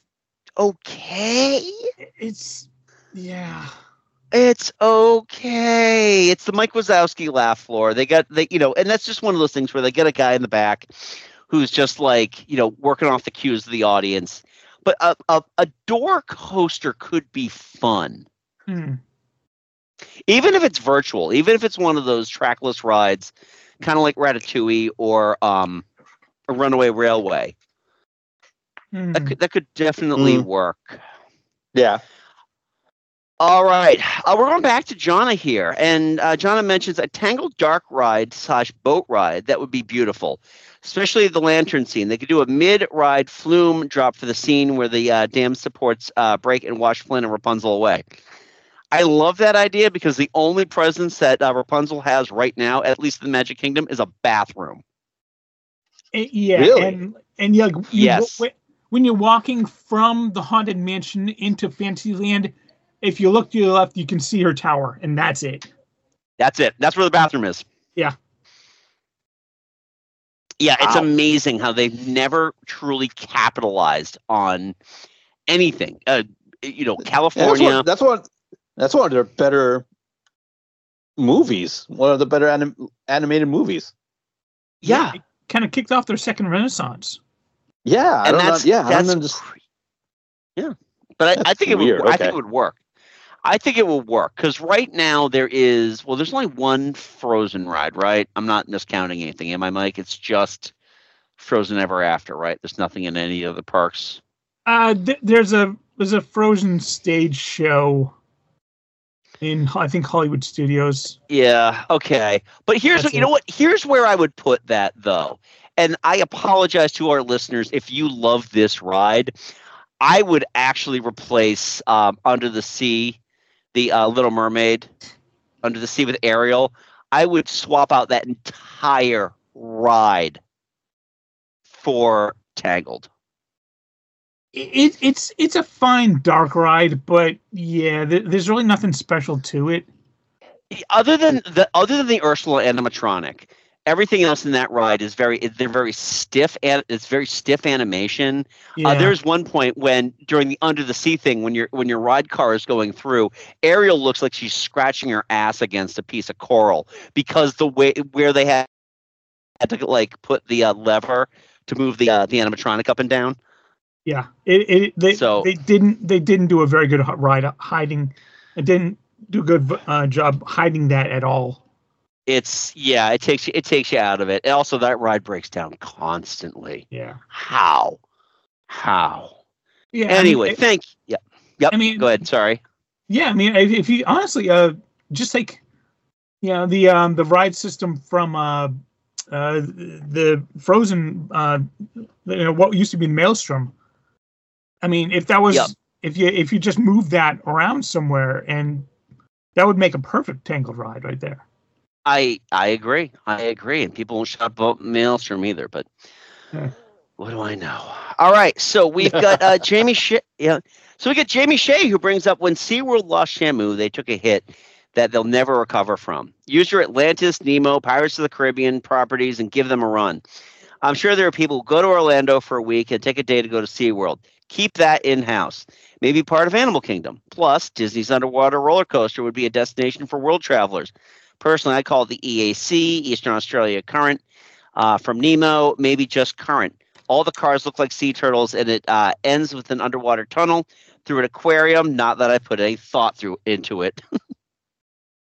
Speaker 6: okay.
Speaker 7: It's yeah.
Speaker 6: It's okay. It's the Mike Wazowski Laugh Floor. They got they, you know, and that's just one of those things where they get a guy in the back who's just like, you know, working off the cues of the audience. But a a, a door coaster could be fun.
Speaker 7: Hmm.
Speaker 6: Even if it's virtual, even if it's one of those trackless rides, kind of like Ratatouille or um, a Runaway Railway,
Speaker 7: mm.
Speaker 6: that could that could definitely
Speaker 8: mm.
Speaker 6: work.
Speaker 8: Yeah.
Speaker 6: All right, uh, we're going back to Jonna here, and uh, Jonna mentions a Tangled Dark ride slash boat ride that would be beautiful, especially the lantern scene. They could do a mid-ride flume drop for the scene where the uh, dam supports uh, break and wash Flynn and Rapunzel away. I love that idea because the only presence that uh, Rapunzel has right now, at least in the Magic Kingdom, is a bathroom.
Speaker 7: It, yeah,
Speaker 8: really?
Speaker 7: and and yeah, you,
Speaker 6: yes.
Speaker 7: When you're walking from the Haunted Mansion into Fantasyland, if you look to your left, you can see her tower, and that's it.
Speaker 6: That's it. That's where the bathroom is.
Speaker 7: Yeah.
Speaker 6: Yeah, it's
Speaker 8: wow.
Speaker 6: amazing how they've never truly capitalized on anything. Uh, you know, California.
Speaker 8: Yeah, that's, what, that's what. That's one of their better movies. One of the better anim- animated movies.
Speaker 6: Yeah,
Speaker 7: it kind of kicked off their second renaissance.
Speaker 8: Yeah, I
Speaker 6: and
Speaker 8: don't
Speaker 6: that's
Speaker 8: know. Yeah,
Speaker 6: that's
Speaker 8: I don't just...
Speaker 6: yeah. But I, I think
Speaker 8: weird.
Speaker 6: it would.
Speaker 8: Okay.
Speaker 6: I think it would work. I think it will work because right now there is well, there's only one Frozen ride, right? I'm not discounting anything, am I, Mike? It's just Frozen Ever After, right? There's nothing in any of the parks.
Speaker 7: Uh, th- there's a there's a Frozen stage show in I think Hollywood Studios.
Speaker 6: Yeah. Okay. But here's
Speaker 7: That's
Speaker 6: what you
Speaker 7: it.
Speaker 6: know. What here's where I would put that though, and I apologize to our listeners if you love this ride. I would actually replace um, Under the Sea, the uh, Little Mermaid, Under the Sea with Ariel. I would swap out that entire ride for Tangled.
Speaker 7: It, it's it's a fine dark ride, but yeah, th- there's really nothing special to it.
Speaker 6: Other than the other than the Ursula animatronic, everything else in that ride is very they're very stiff and it's very stiff animation.
Speaker 7: Yeah.
Speaker 6: Uh, there's one point when during the Under the Sea thing when your when your ride car is going through, Ariel looks like she's scratching her ass against a piece of coral because the way where they had, had to like put the uh, lever to move the uh, the animatronic up and down.
Speaker 7: Yeah, it, it they
Speaker 6: So-
Speaker 7: they didn't they didn't do a very good h- ride hiding. It didn't do a good uh, job hiding that at all.
Speaker 6: It's yeah, it takes you it takes you out of it. And also that ride breaks down constantly.
Speaker 7: Yeah.
Speaker 6: How? How?
Speaker 7: Yeah.
Speaker 6: Anyway,
Speaker 7: I mean, it-
Speaker 6: thank you. Yep.
Speaker 7: I mean-
Speaker 6: go ahead. Sorry.
Speaker 7: yeah, I mean, if, if you honestly, uh, just like, you know, the um the ride system from uh, uh the Frozen uh, you know, what used to be Maelstrom. I mean, if that was
Speaker 6: Yep.
Speaker 7: if you if you just move that around somewhere, and that would make a perfect Tangled ride right there.
Speaker 6: I I agree. I agree. And people won't shut up about Maelstrom either, but
Speaker 7: Yeah.
Speaker 6: what do I know? All right. So we've got uh, Jamie Shea. Yeah. So we got Jamie Shea who brings up when SeaWorld lost Shamu, they took a hit that they'll never recover from. Use your Atlantis, Nemo, Pirates of the Caribbean properties and give them a run. I'm sure there are people who go to Orlando for a week and take a day to go to SeaWorld. Keep that in-house. Maybe part of Animal Kingdom. Plus, Disney's underwater roller coaster would be a destination for world travelers. Personally, I call it the E A C, Eastern Australia Current, uh, from Nemo, maybe just Current. All the cars look like sea turtles, and it uh, ends with an underwater tunnel through an aquarium. Not that I put any thought through into it.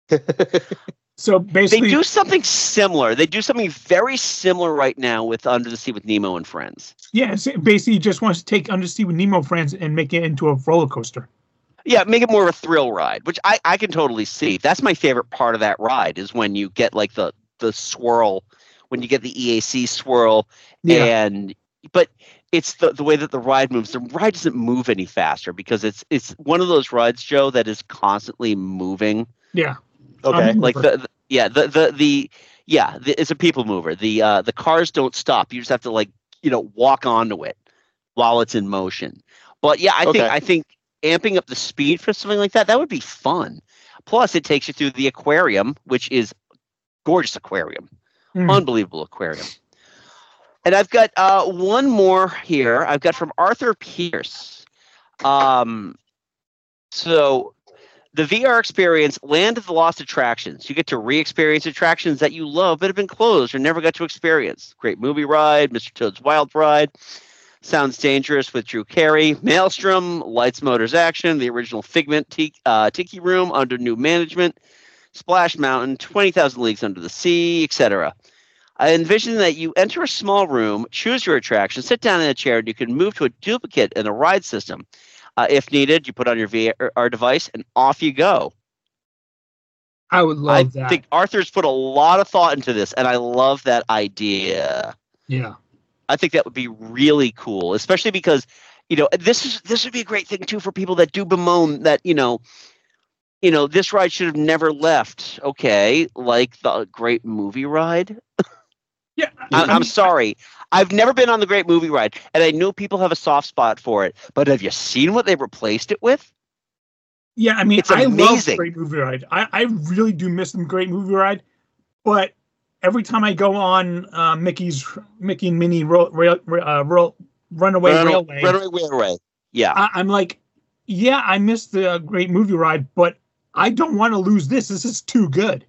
Speaker 7: So basically,
Speaker 6: they do something similar. They do something very similar right now with Under the Sea with Nemo and Friends.
Speaker 7: Yeah, so basically, he just wants to take Under the Sea with Nemo Friends and make it into a roller coaster.
Speaker 6: Yeah, make it more of a thrill ride, which I, I can totally see. That's my favorite part of that ride is when you get like the the swirl, when you get the E A C swirl,
Speaker 7: Yeah.
Speaker 6: and but it's the the way that the ride moves. The ride doesn't move any faster because it's it's one of those rides, Joe, that is constantly moving.
Speaker 7: Yeah.
Speaker 8: Okay.
Speaker 7: Um,
Speaker 6: Like the, the yeah the the the yeah the, it's a people mover. The uh the cars don't stop. You just have to like you know walk onto it while it's in motion. But yeah, I
Speaker 8: Okay.
Speaker 6: think I think. amping up the speed for something like that, that would be fun. Plus, it takes you through the aquarium, which is gorgeous aquarium.
Speaker 7: Mm.
Speaker 6: Unbelievable aquarium. And I've got uh, one more here. I've got from Arthur Pierce. Um, so the V R experience, Land of the Lost Attractions. You get to re-experience attractions that you love but have been closed or never got to experience. Great Movie Ride, Mister Toad's Wild Ride, Sounds Dangerous with Drew Carey, Maelstrom, Lights, Motors, Action, the original Figment Tiki, uh, Tiki Room under new management, Splash Mountain, twenty thousand Leagues Under the Sea, et cetera. I envision that you enter a small room, choose your attraction, sit down in a chair, and you can move to a duplicate in a ride system. Uh, if needed, you put on your V R device, and off you go.
Speaker 7: I would love
Speaker 6: I
Speaker 7: that.
Speaker 6: think Arthur's put a lot of thought into this, and I love that idea.
Speaker 7: Yeah.
Speaker 6: I think that would be really cool, especially because, you know, this is this would be a great thing too for people that do bemoan that, you know, you know, this ride should have never left. Okay, like the Great Movie Ride.
Speaker 7: Yeah.
Speaker 6: I,
Speaker 7: I
Speaker 6: I'm
Speaker 7: mean,
Speaker 6: sorry, I've never been on the Great Movie Ride, and I know people have a soft spot for it. But have you seen what they replaced it with?
Speaker 7: Yeah, I mean,
Speaker 6: It's
Speaker 7: I love
Speaker 6: amazing.
Speaker 7: Great Movie Ride. I, I really do miss the Great Movie Ride, but every time I go on uh, Mickey's Mickey and Minnie rail, rail, uh, rail, Runaway
Speaker 6: Run-
Speaker 7: Railway,
Speaker 6: Runaway Railway. Yeah.
Speaker 7: I, I'm like, yeah, I miss the uh, Great Movie Ride, but I don't want to lose this. This is too good.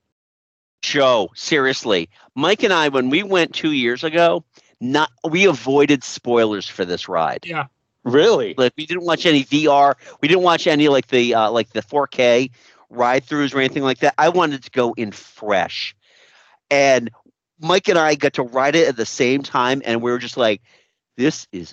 Speaker 6: Joe, seriously, Mike and I, when we went two years ago, not we avoided spoilers for this ride.
Speaker 7: Yeah.
Speaker 8: Really?
Speaker 6: Like we didn't watch any V R. We didn't watch any like the uh, like the four K ride throughs or anything like that. I wanted to go in fresh, and Mike and I got to ride it at the same time, and we were just like, "This is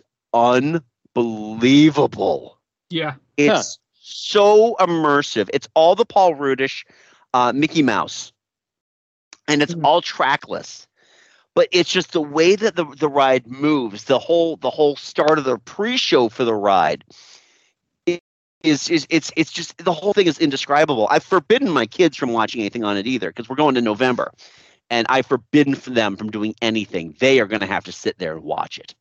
Speaker 6: unbelievable."
Speaker 7: Yeah.
Speaker 6: It's
Speaker 8: Huh.
Speaker 6: so immersive. It's all the Paul Rudish, uh, Mickey Mouse, and it's
Speaker 7: Mhm.
Speaker 6: all trackless. But it's just the way that the, the ride moves, the whole the whole start of the pre-show for the ride it is is it's it's just the whole thing is indescribable. I've forbidden my kids from watching anything on it either because we're going to November, and I've forbidden for them from doing anything. They are going to have to sit there and watch it.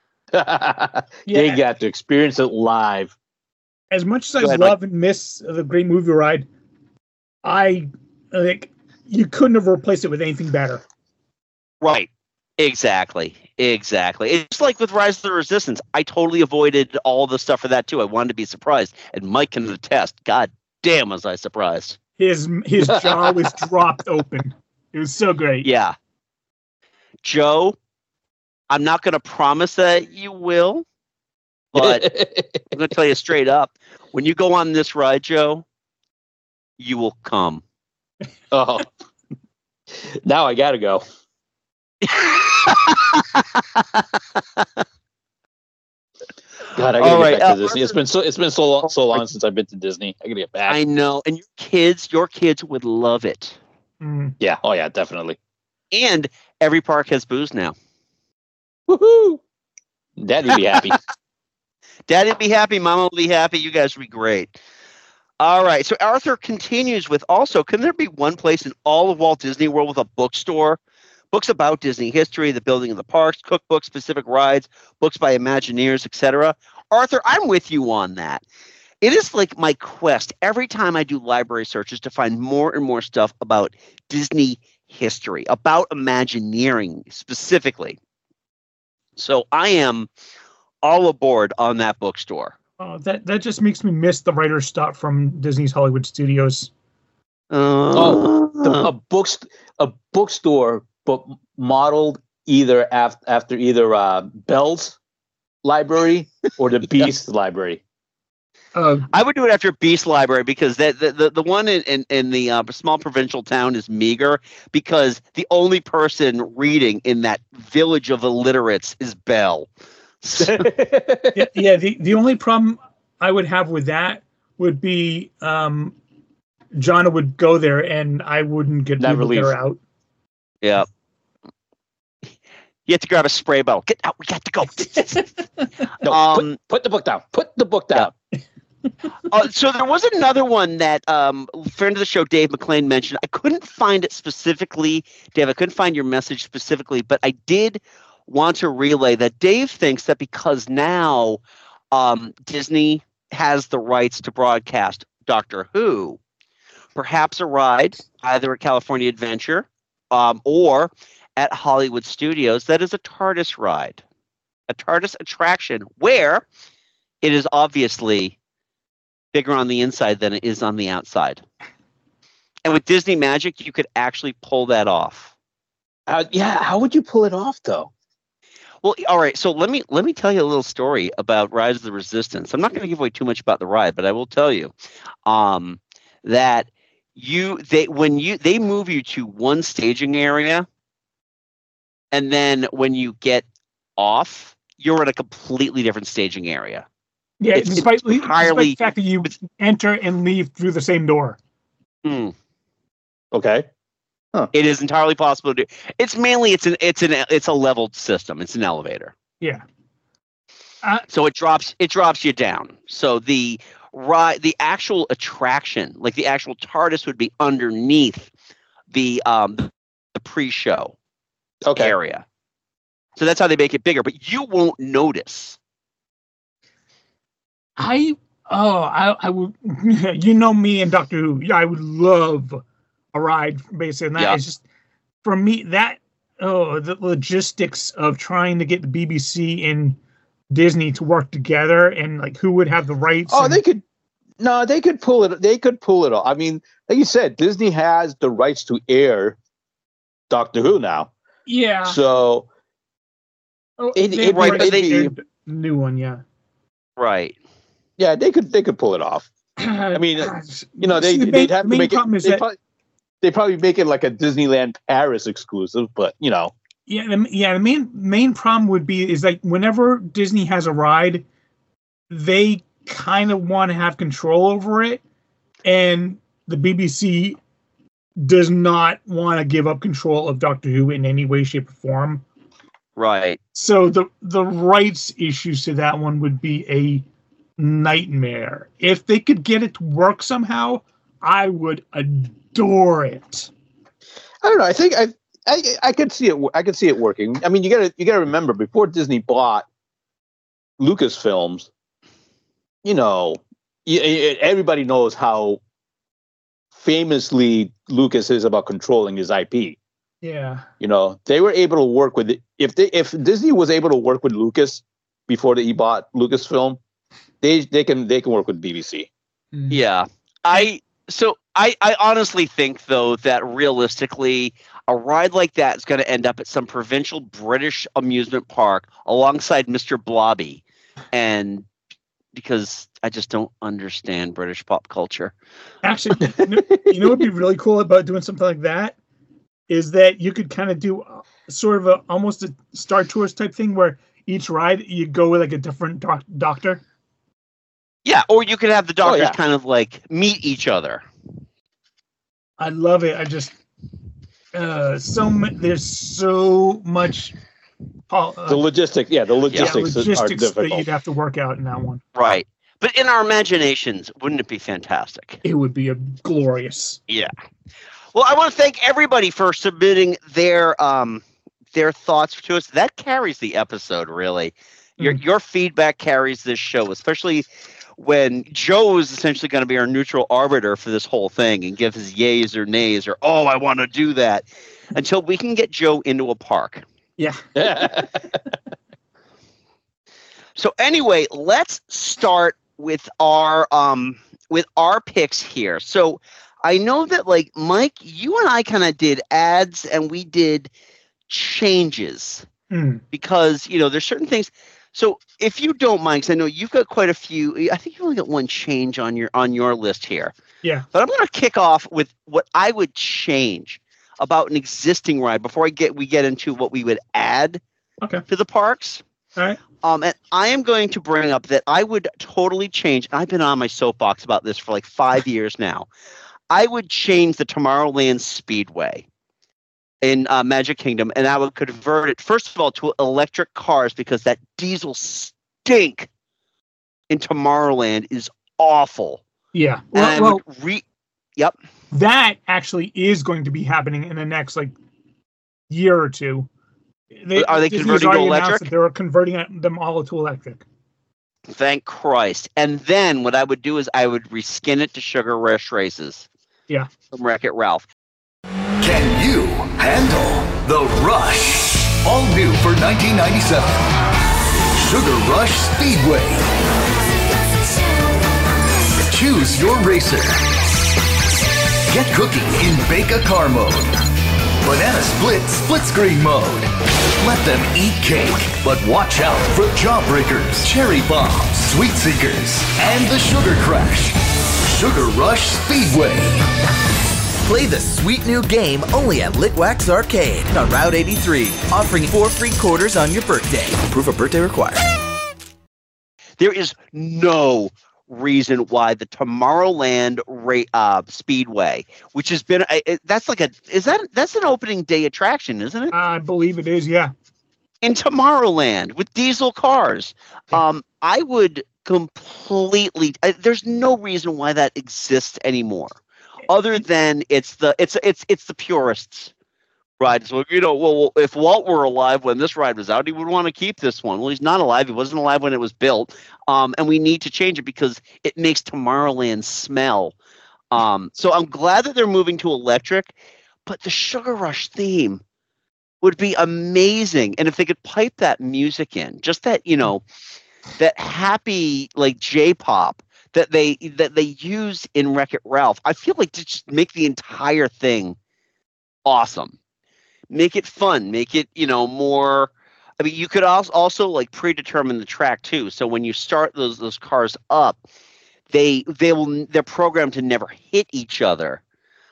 Speaker 8: They got to experience it live.
Speaker 7: As much as I
Speaker 6: Go ahead,
Speaker 7: love and miss the Great Movie Ride, I like you couldn't have replaced it with anything better.
Speaker 6: Right. Exactly. Exactly. It's like with Rise of the Resistance. I totally avoided all the stuff for that too. I wanted to be surprised. And Mike can attest. God damn, was I surprised.
Speaker 7: His his jaw was dropped open. It was so great.
Speaker 6: Yeah. Joe, I'm not going to promise that you will, but I'm going to tell you straight up. When you go on this ride, Joe, you will come.
Speaker 8: Oh, now I gotta go. God, I gotta
Speaker 6: All
Speaker 8: get
Speaker 6: right,
Speaker 8: back
Speaker 6: uh,
Speaker 8: to Disney. It's been so it's been so long so long since I've been to Disney. I gotta get back.
Speaker 6: I know. And your kids, your kids would love it.
Speaker 7: Mm.
Speaker 8: Yeah. Oh yeah, definitely.
Speaker 6: And every park has booze now.
Speaker 8: Woohoo! Daddy'd be happy.
Speaker 6: Daddy'd be happy. Mama will be happy. You guys will be great. All right. So Arthur continues with also, can there be one place in all of Walt Disney World with a bookstore? Books about Disney history, the building of the parks, cookbooks, specific rides, books by Imagineers, et cetera. Arthur, I'm with you on that. It is like my quest every time I do library searches to find more and more stuff about Disney history, about Imagineering specifically. So I am all aboard on that bookstore.
Speaker 7: Oh, that that just makes me miss the writer's stuff from Disney's Hollywood Studios.
Speaker 6: Uh,
Speaker 8: Oh, the, a books a bookstore, but modeled either after after either uh, Bell's library or the Beast library.
Speaker 7: Uh,
Speaker 6: I would do it after Beast Library because that the, the, the one in, in, in the uh, small provincial town is meager because the only person reading in that village of illiterates is Belle. So,
Speaker 7: yeah, yeah the, the only problem I would have with that would be um, John would go there and I wouldn't get,
Speaker 8: Never
Speaker 7: get her
Speaker 8: leave.
Speaker 7: out.
Speaker 6: yeah. You have to grab a spray bottle. Get out. We got to go.
Speaker 8: No,
Speaker 6: um,
Speaker 8: put, put the book down. Put the book down.
Speaker 6: uh, so there was another one that um, friend of the show, Dave McLean, mentioned. I couldn't find it specifically, Dave. I couldn't find your message specifically, but I did want to relay that Dave thinks that because now um, Disney has the rights to broadcast Doctor Who, perhaps a ride either at California Adventure um, or at Hollywood Studios that is a TARDIS ride, a TARDIS attraction where it is obviously bigger on the inside than it is on the outside. And with Disney Magic, you could actually pull that off.
Speaker 8: Uh, yeah, how would you pull it off, though?
Speaker 6: Well, all right. So let me let me tell you a little story about Rise of the Resistance. I'm not going to give away too much about the ride, but I will tell you um, that you they when you they move you to one staging area, and then when you get off, you're in a completely different staging area.
Speaker 7: Yeah,
Speaker 6: It's
Speaker 7: despite, despite
Speaker 6: entirely-
Speaker 7: the fact that you enter and leave through the same door.
Speaker 6: Hmm.
Speaker 8: Okay.
Speaker 6: It is entirely possible to do. It's mainly it's an it's an it's a leveled system. It's an elevator.
Speaker 7: Yeah. Uh,
Speaker 6: So it drops it drops you down. So the ride the actual attraction, like the actual TARDIS, would be underneath the um the pre-show
Speaker 8: Okay.
Speaker 6: area. So that's how they make it bigger, but you won't notice.
Speaker 7: I oh I I would you know me and Doctor Who. Yeah, I would love a ride based on that.
Speaker 6: Yeah.
Speaker 7: It's just for me that oh the logistics of trying to get the B B C and Disney to work together and like who would have the rights.
Speaker 8: Oh,
Speaker 7: and,
Speaker 8: they could. No, they could pull it. They could pull it off. I mean, like you said, Disney has the rights to air Doctor Who now.
Speaker 7: yeah.
Speaker 8: So
Speaker 7: Oh,
Speaker 8: it-
Speaker 7: they
Speaker 8: it-
Speaker 6: right,
Speaker 7: already
Speaker 6: but they-
Speaker 7: aired the new one, yeah.
Speaker 6: Right.
Speaker 8: yeah, they could. They could pull it off. I mean, you know, they
Speaker 7: See, the
Speaker 8: they'd
Speaker 7: main-
Speaker 8: have to
Speaker 7: main
Speaker 8: make
Speaker 7: problem
Speaker 8: it.
Speaker 7: is
Speaker 8: They
Speaker 7: that-
Speaker 8: probably, they probably make it like a Disneyland Paris exclusive, but you know.
Speaker 7: Yeah, the, yeah. The main main problem would be is like whenever Disney has a ride, they kind of want to have control over it, and the B B C does not want to give up control of Doctor Who in any way, shape, or form.
Speaker 6: Right.
Speaker 7: So the the rights issues to that one would be a nightmare. If they could get it to work somehow, I would adore it.
Speaker 8: I don't know. I think I, I, I could see it. I could see it working. I mean, you gotta, you gotta remember before Disney bought Lucasfilms, you know, y- y- everybody knows how famously Lucas is about controlling his I P.
Speaker 7: Yeah.
Speaker 8: You know, they were able to work with it. If they, if Disney was able to work with Lucas before he bought Lucasfilm, they, they can, they can work with B B C.
Speaker 6: Yeah. I so I, I honestly think though that realistically a ride like that is going to end up at some provincial British amusement park alongside Mister Blobby, and because I just don't understand British pop culture.
Speaker 7: Actually, you know, you know what would be really cool about doing something like that is that you could kind of do sort of a almost a Star Tours type thing where each ride you go with like a different doc- doctor.
Speaker 6: Yeah, or you could have the doctors
Speaker 8: yeah.
Speaker 6: kind of like meet each other.
Speaker 7: I love it. I just uh, so mu- there's so much pol- uh,
Speaker 8: The logistics, yeah, the
Speaker 7: yeah,
Speaker 8: logistics, are
Speaker 7: logistics that
Speaker 8: difficult.
Speaker 7: you'd have to work out in that one.
Speaker 6: Right. But in our imaginations, wouldn't it be fantastic?
Speaker 7: It would be a glorious.
Speaker 6: Yeah. Well, I want to thank everybody for submitting their um their thoughts to us. That carries the episode, really. Your
Speaker 7: Mm.
Speaker 6: your feedback carries this show, especially when Joe is essentially going to be our neutral arbiter for this whole thing and give his yays or nays or, oh, I want to do that, until we can get Joe into a park.
Speaker 7: Yeah.
Speaker 6: So anyway, let's start with our um with our picks here. So I know that like Mike, you and I kind of did ads and we did changes
Speaker 7: Mm.
Speaker 6: because you know there's certain things. So if you don't mind, because I know you've got quite a few. I think you only got one change on your on your list here.
Speaker 7: Yeah.
Speaker 6: But I'm going to kick off with what I would change about an existing ride before I get we get into what we would add
Speaker 7: okay.
Speaker 6: to the parks.
Speaker 7: All right.
Speaker 6: Um, and I am going to bring up that I would totally change. And I've been on my soapbox about this for like five years now. I would change the Tomorrowland Speedway in uh, Magic Kingdom, and I would convert it, first of all, to electric cars because that diesel stink in Tomorrowland is awful.
Speaker 7: Yeah.
Speaker 6: And I
Speaker 7: Well,
Speaker 6: would re- yep.
Speaker 7: that actually is going to be happening in the next like year or two. They,
Speaker 6: Are they
Speaker 7: Disney has
Speaker 6: converting to
Speaker 7: already announced
Speaker 6: electric?
Speaker 7: that they're converting them all to electric.
Speaker 6: Thank Christ. And then what I would do is I would reskin it to Sugar Rush Races.
Speaker 7: Yeah.
Speaker 6: From Wreck-It Ralph.
Speaker 10: Can you handle the rush? All new for nineteen ninety-seven. Sugar Rush Speedway. Choose your racer. Get cooking in Bake a Car mode. Banana Split split screen mode. Let them eat cake, but watch out for Jawbreakers, Cherry Bombs, Sweet Seekers, and the Sugar Crash. Sugar Rush Speedway.
Speaker 11: Play the sweet new game only at Litwax Arcade on Route eighty-three, offering four free quarters on your birthday. Proof of birthday required.
Speaker 6: There is no reason why the Tomorrowland ra- uh, Speedway, which has been uh, that's like a is that that's an opening day attraction, isn't it?
Speaker 7: I believe it is. Yeah.
Speaker 6: In Tomorrowland with diesel cars, um, I would completely. Uh, there's no reason why that exists anymore, other than it's the it's it's it's the purists. Right. So, you know, well, if Walt were alive when this ride was out, he would want to keep this one. Well, he's not alive. He wasn't alive when it was built. Um, and we need to change it because it makes Tomorrowland smell. Um, so I'm glad that they're moving to electric, but the Sugar Rush theme would be amazing. And if they could pipe that music in, just that, you know, that happy like J-pop that they that they use in Wreck-It Ralph, I feel like to just make the entire thing awesome. Make it fun. Make it, you know, more. I mean, you could also also like predetermine the track too. So when you start those those cars up, they they will they're programmed to never hit each other.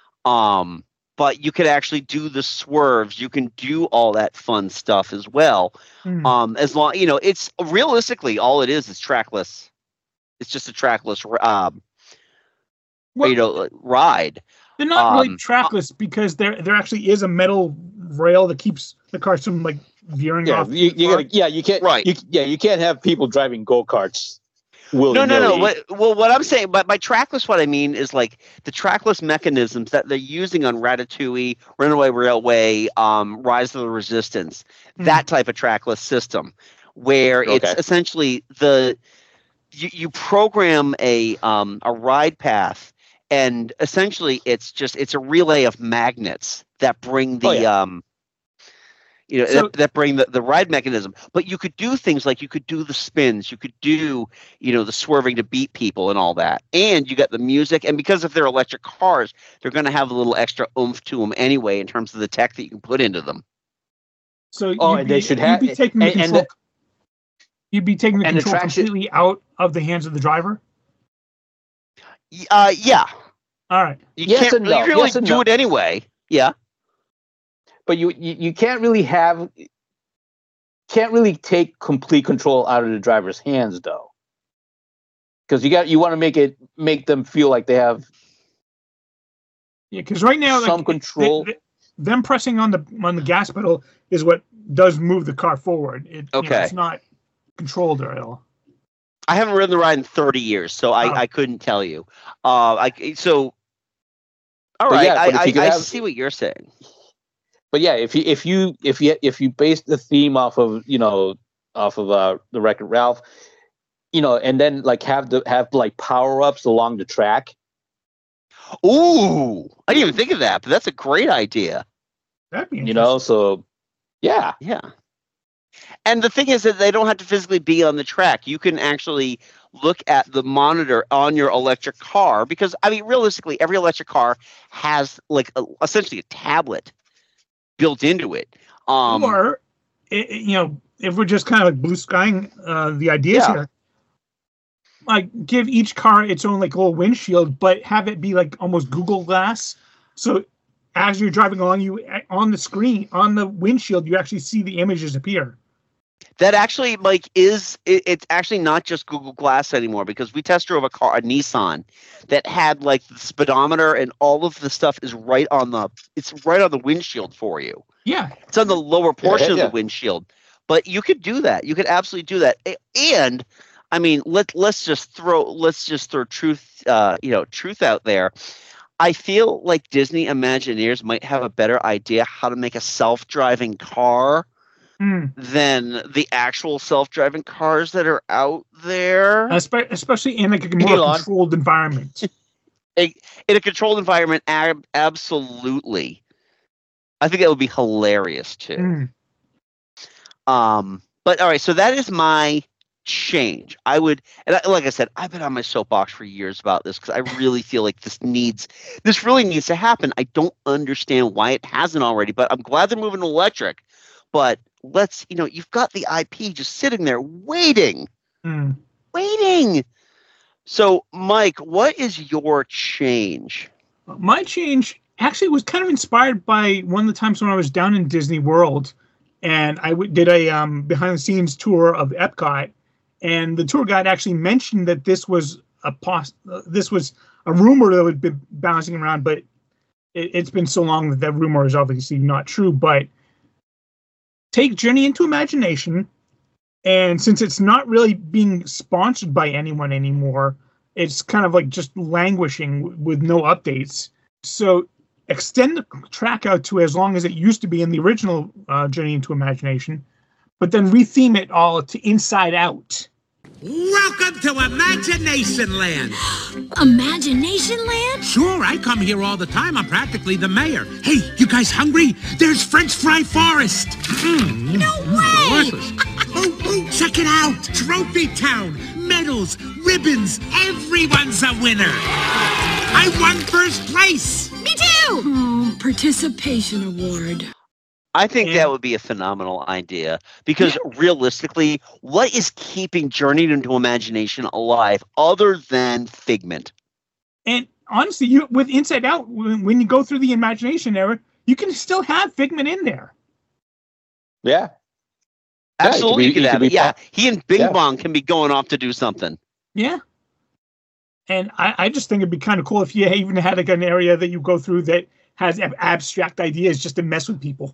Speaker 6: Um, but you could actually do the swerves. You can do all that fun stuff as well. Mm. Um, as long you know, it's realistically all it is is trackless. It's just a trackless, um, well, you know, ride.
Speaker 7: They're not really
Speaker 6: um,
Speaker 7: trackless because there there actually is a metal rail that keeps the cars from like veering
Speaker 8: yeah,
Speaker 7: off.
Speaker 8: You, you gotta, yeah, you can't.
Speaker 6: Right.
Speaker 8: You, yeah, you can't have people driving go karts.
Speaker 6: No, no, no. What, well, what I'm saying, but by trackless, what I mean is like the trackless mechanisms that they're using on Ratatouille, Runaway Railway, um, Rise of the Resistance, mm-hmm. that type of trackless system, where okay. it's essentially the you, you program a um, a ride path. And essentially, it's just it's a relay of magnets that bring the oh, yeah. um, you know, so, that, that bring the, the ride mechanism. But you could do things like you could do the spins, you could do you know the swerving to beat people and all that. And you got the music. And because if they're electric cars, they're going to have a little extra oomph to them anyway in terms of the tech that you can put into them.
Speaker 7: So
Speaker 8: oh,
Speaker 7: you'd
Speaker 8: and
Speaker 7: be,
Speaker 8: they should have
Speaker 7: you'd be taking the
Speaker 8: and,
Speaker 7: control. And the, you'd be taking the control
Speaker 8: the traction,
Speaker 7: completely out of the hands of the driver.
Speaker 6: Uh, yeah.
Speaker 7: All right.
Speaker 6: You
Speaker 8: yes
Speaker 6: can't
Speaker 8: and no.
Speaker 6: really
Speaker 8: yes and
Speaker 6: do
Speaker 8: no.
Speaker 6: it anyway. Yeah.
Speaker 8: But you, you you can't really have can't really take complete control out of the driver's hands though. Because you got you want to make it make them feel like they have
Speaker 7: yeah. Because right now,
Speaker 8: some
Speaker 7: like,
Speaker 8: control.
Speaker 7: They, they, them pressing on the on the gas pedal is what does move the car forward. It,
Speaker 6: okay.
Speaker 7: You know, it's not controlled at all.
Speaker 6: I haven't ridden the ride in thirty years, so I, oh. I couldn't tell you. Uh, I so all right, yeah, I, I, I have, see what you're saying.
Speaker 8: But yeah, if you if you if you if you base the theme off of you know off of uh, the Wreck-It Ralph, you know, and then like have the have like power ups along the track.
Speaker 6: Ooh, I didn't even think of that, but that's a great idea.
Speaker 7: That'd be
Speaker 8: you know, so yeah,
Speaker 6: yeah. And the thing is that they don't have to physically be on the track. You can actually look at the monitor on your electric car because, I mean, realistically, every electric car has like a, essentially a tablet built into it. Um,
Speaker 7: or it, you know, if we're just kind of like blue skying uh, the ideas
Speaker 6: Yeah.
Speaker 7: here, like give each car its own like little windshield, but have it be like almost Google Glass. So as you're driving along, you on the screen on the windshield, you actually see the images appear.
Speaker 6: That actually like is it, it's actually not just Google Glass anymore, because we test drove a car, a Nissan, that had like the speedometer and all of the stuff is right on the it's right on the windshield for you.
Speaker 7: Yeah,
Speaker 6: it's on the lower portion
Speaker 8: Yeah, yeah.
Speaker 6: of the windshield. But you could do that. You could absolutely do that. A- And I mean, let let's just throw let's just throw truth uh, you know truth out there. I feel like Disney Imagineers might have a better idea how to make a self-driving car
Speaker 7: Mm.
Speaker 6: than the actual self-driving cars that are out there.
Speaker 7: Espe- especially in like a more
Speaker 6: Elon.
Speaker 7: controlled environment.
Speaker 6: A- in a controlled environment, ab- absolutely. I think that would be hilarious too.
Speaker 7: Mm.
Speaker 6: Um, but all right, so that is my change. I would, and I, like I said, I've been on my soapbox for years about this because I really feel like this needs, this really needs to happen. I don't understand why it hasn't already, but I'm glad they're moving to electric. But let's, you know, you've got the I P just sitting there waiting,
Speaker 7: Mm.
Speaker 6: waiting. So, Mike, what is your change?
Speaker 7: My change actually was kind of inspired by one of the times when I was down in Disney World, and I w- did a um, behind-the-scenes tour of Epcot, and the tour guide actually mentioned that this was a pos- uh, this was a rumor that had been bouncing around, but it, it's been so long that that rumor is obviously not true. But take Journey into Imagination, and since it's not really being sponsored by anyone anymore, it's kind of like just languishing w- with no updates. So extend the track out to as long as it used to be in the original uh, Journey into Imagination, but then retheme it all to Inside Out.
Speaker 12: Welcome to Imagination Land.
Speaker 2: Imagination Land?
Speaker 12: Sure, I come here all the time. I'm practically the mayor. Hey, you guys hungry? There's French Fry Forest. Mm,
Speaker 2: No way!
Speaker 12: delicious. Oh, oh, check it out. Trophy Town. Medals, ribbons. Everyone's a winner. I won first place.
Speaker 2: Me too!
Speaker 13: Oh, participation award.
Speaker 6: I think that would be a phenomenal idea because realistically, what is keeping Journey into Imagination alive other than Figment?
Speaker 7: And honestly, you with Inside Out, when, when you go through the Imagination era, you can still have Figment in there.
Speaker 8: Yeah.
Speaker 6: Absolutely,
Speaker 8: Yeah,
Speaker 6: you could have it. Yeah, he and Bing
Speaker 8: Yeah.
Speaker 6: Bong can be going off to do something.
Speaker 7: Yeah. And I, I just think it'd be kind of cool if you even had like an area that you go through that has ab- abstract ideas just to mess with people.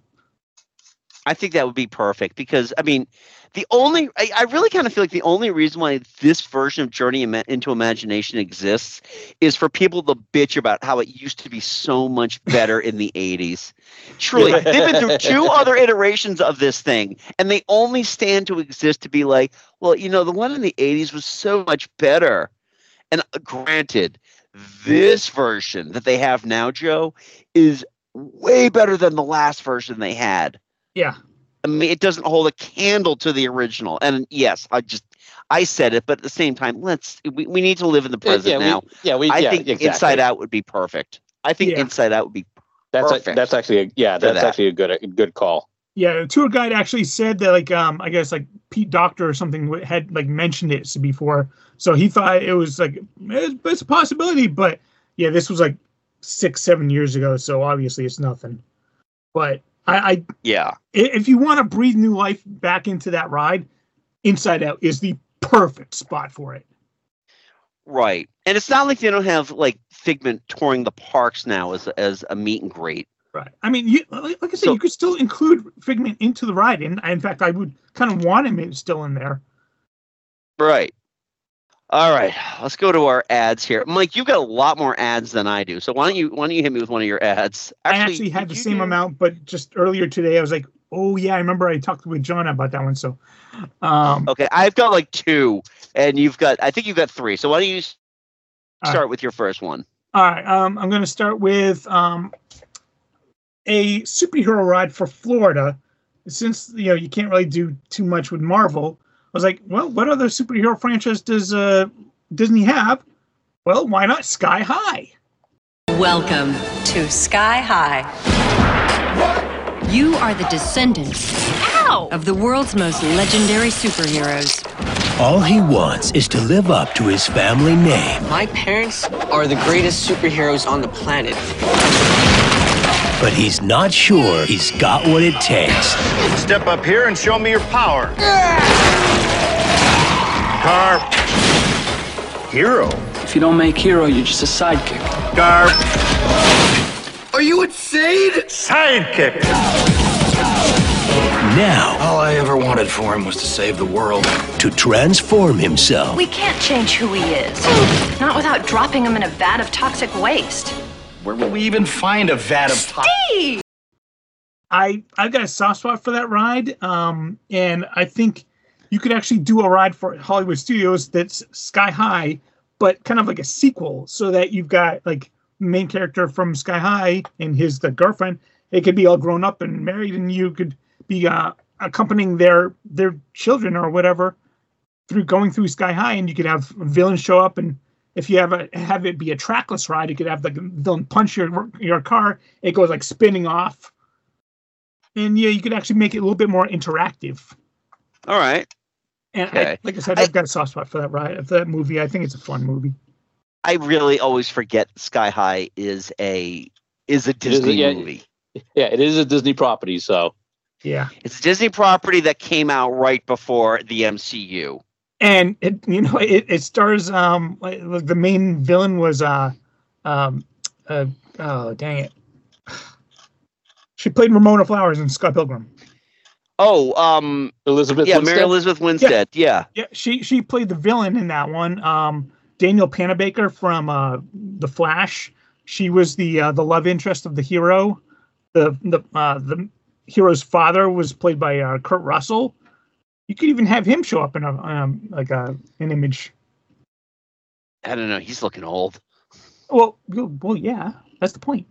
Speaker 6: I think that would be perfect because, I mean, the only, I, I really kind of feel like the only reason why this version of Journey Ima- into Imagination exists is for people to bitch about how it used to be so much better in the eighties. Truly, they've been through two other iterations of this thing, and they only stand to exist to be like, well, you know, the one in the eighties was so much better. And uh, granted, this version that they have now, Joe, is way better than the last version they had.
Speaker 7: Yeah.
Speaker 6: I mean, it doesn't hold a candle to the original. And yes, I just, I said it, but at the same time, let's, we, we need to live in the present
Speaker 8: yeah, we-
Speaker 6: now.
Speaker 8: yeah, we-
Speaker 6: I
Speaker 8: yeah,
Speaker 6: think
Speaker 8: exactly.
Speaker 6: Inside Out would be perfect. I think
Speaker 7: Yeah.
Speaker 6: Inside Out would be
Speaker 8: That's a,
Speaker 6: perfect.
Speaker 8: that's actually a, yeah,
Speaker 6: for
Speaker 8: that's
Speaker 6: that.
Speaker 8: actually a good a good call.
Speaker 7: Yeah, the tour guide actually said that, like, um, I guess, like, Pete Docter or something w- had, like, mentioned it before. So he thought it was, like, it's, it's a possibility. But, yeah, this was, like, six, seven years ago. So obviously it's nothing. But I, I
Speaker 6: yeah,
Speaker 7: i- if you want to breathe new life back into that ride, Inside Out is the perfect spot for it.
Speaker 6: right. And it's not like they don't have like Figment touring the parks now as as a meet and greet.
Speaker 7: Right. I mean, you, like like I said, you could still include Figment into the ride. And in fact, I would kind of want him in- still in there.
Speaker 6: Right. All right. Let's go to our ads here. Mike, you've got a lot more ads than I do. So why don't you why don't you hit me with one of your ads?
Speaker 7: I actually had the same amount, but just earlier today, I was like, oh, yeah, I remember I talked with John about that one. So, um,
Speaker 6: Okay, I've got like two, and you've got I think you've got three. So why don't you s-
Speaker 7: All
Speaker 6: start
Speaker 7: right.
Speaker 6: with your first one?
Speaker 7: all right, um, I'm going to start with um, a superhero ride for Florida. Since, you know, you can't really do too much with Marvel, I was like, well, what other superhero franchise does uh, Disney have? Well, why not Sky High?
Speaker 14: Welcome to Sky High. You are the descendants Ow! of the world's most legendary superheroes.
Speaker 15: All he wants is to live up to his family name.
Speaker 16: My parents are the greatest superheroes on the planet.
Speaker 15: But he's not sure he's got what it takes.
Speaker 17: Step up here and show me your power. Car. Hero.
Speaker 16: If you don't make hero, you're just a sidekick.
Speaker 17: Garb.
Speaker 11: Are you insane?
Speaker 17: Sidekick.
Speaker 15: Now,
Speaker 18: all I ever wanted for him was to save the world.
Speaker 15: To transform himself.
Speaker 19: We can't change who he is. Not without dropping him in a vat of toxic waste.
Speaker 18: Where would we even find a vat of toxic?
Speaker 7: I I've got a soft spot for that ride, um, and I think you could actually do a ride for Hollywood Studios that's Sky High, but kind of like a sequel, so that you've got like main character from Sky High and his the girlfriend. It could be all grown up and married, and you could be uh, accompanying their their children or whatever through going through Sky High, and you could have villains show up, and if you have a have it be a trackless ride, you could have like a villain punch your your car, it goes like spinning off, and yeah, you could actually make it a little bit more interactive.
Speaker 6: All right.
Speaker 7: And
Speaker 6: okay.
Speaker 7: I, like I said, I've got a soft spot for that ride, for that movie. I think it's a fun movie.
Speaker 6: I really always forget Sky High is a is a Disney
Speaker 8: is a, yeah,
Speaker 6: movie.
Speaker 8: Yeah, it is a Disney property, so
Speaker 7: yeah,
Speaker 6: it's a Disney property that came out right before the M C U.
Speaker 7: And it, you know, it, it stars um like the main villain was uh um uh oh dang it, she played Ramona Flowers in Scott Pilgrim.
Speaker 6: Oh, um,
Speaker 8: Elizabeth.
Speaker 6: Yeah,
Speaker 8: Winstead?
Speaker 6: Mary Elizabeth Winstead. Yeah.
Speaker 7: yeah, yeah, she she played the villain in that one. Um, Daniel Panabaker from uh The Flash. She was the uh, the love interest of the hero. The the uh, the hero's father was played by uh, Kurt Russell. You could even have him show up in a um, like a an image.
Speaker 6: I don't know. He's looking old.
Speaker 7: Well, well, yeah, that's the point.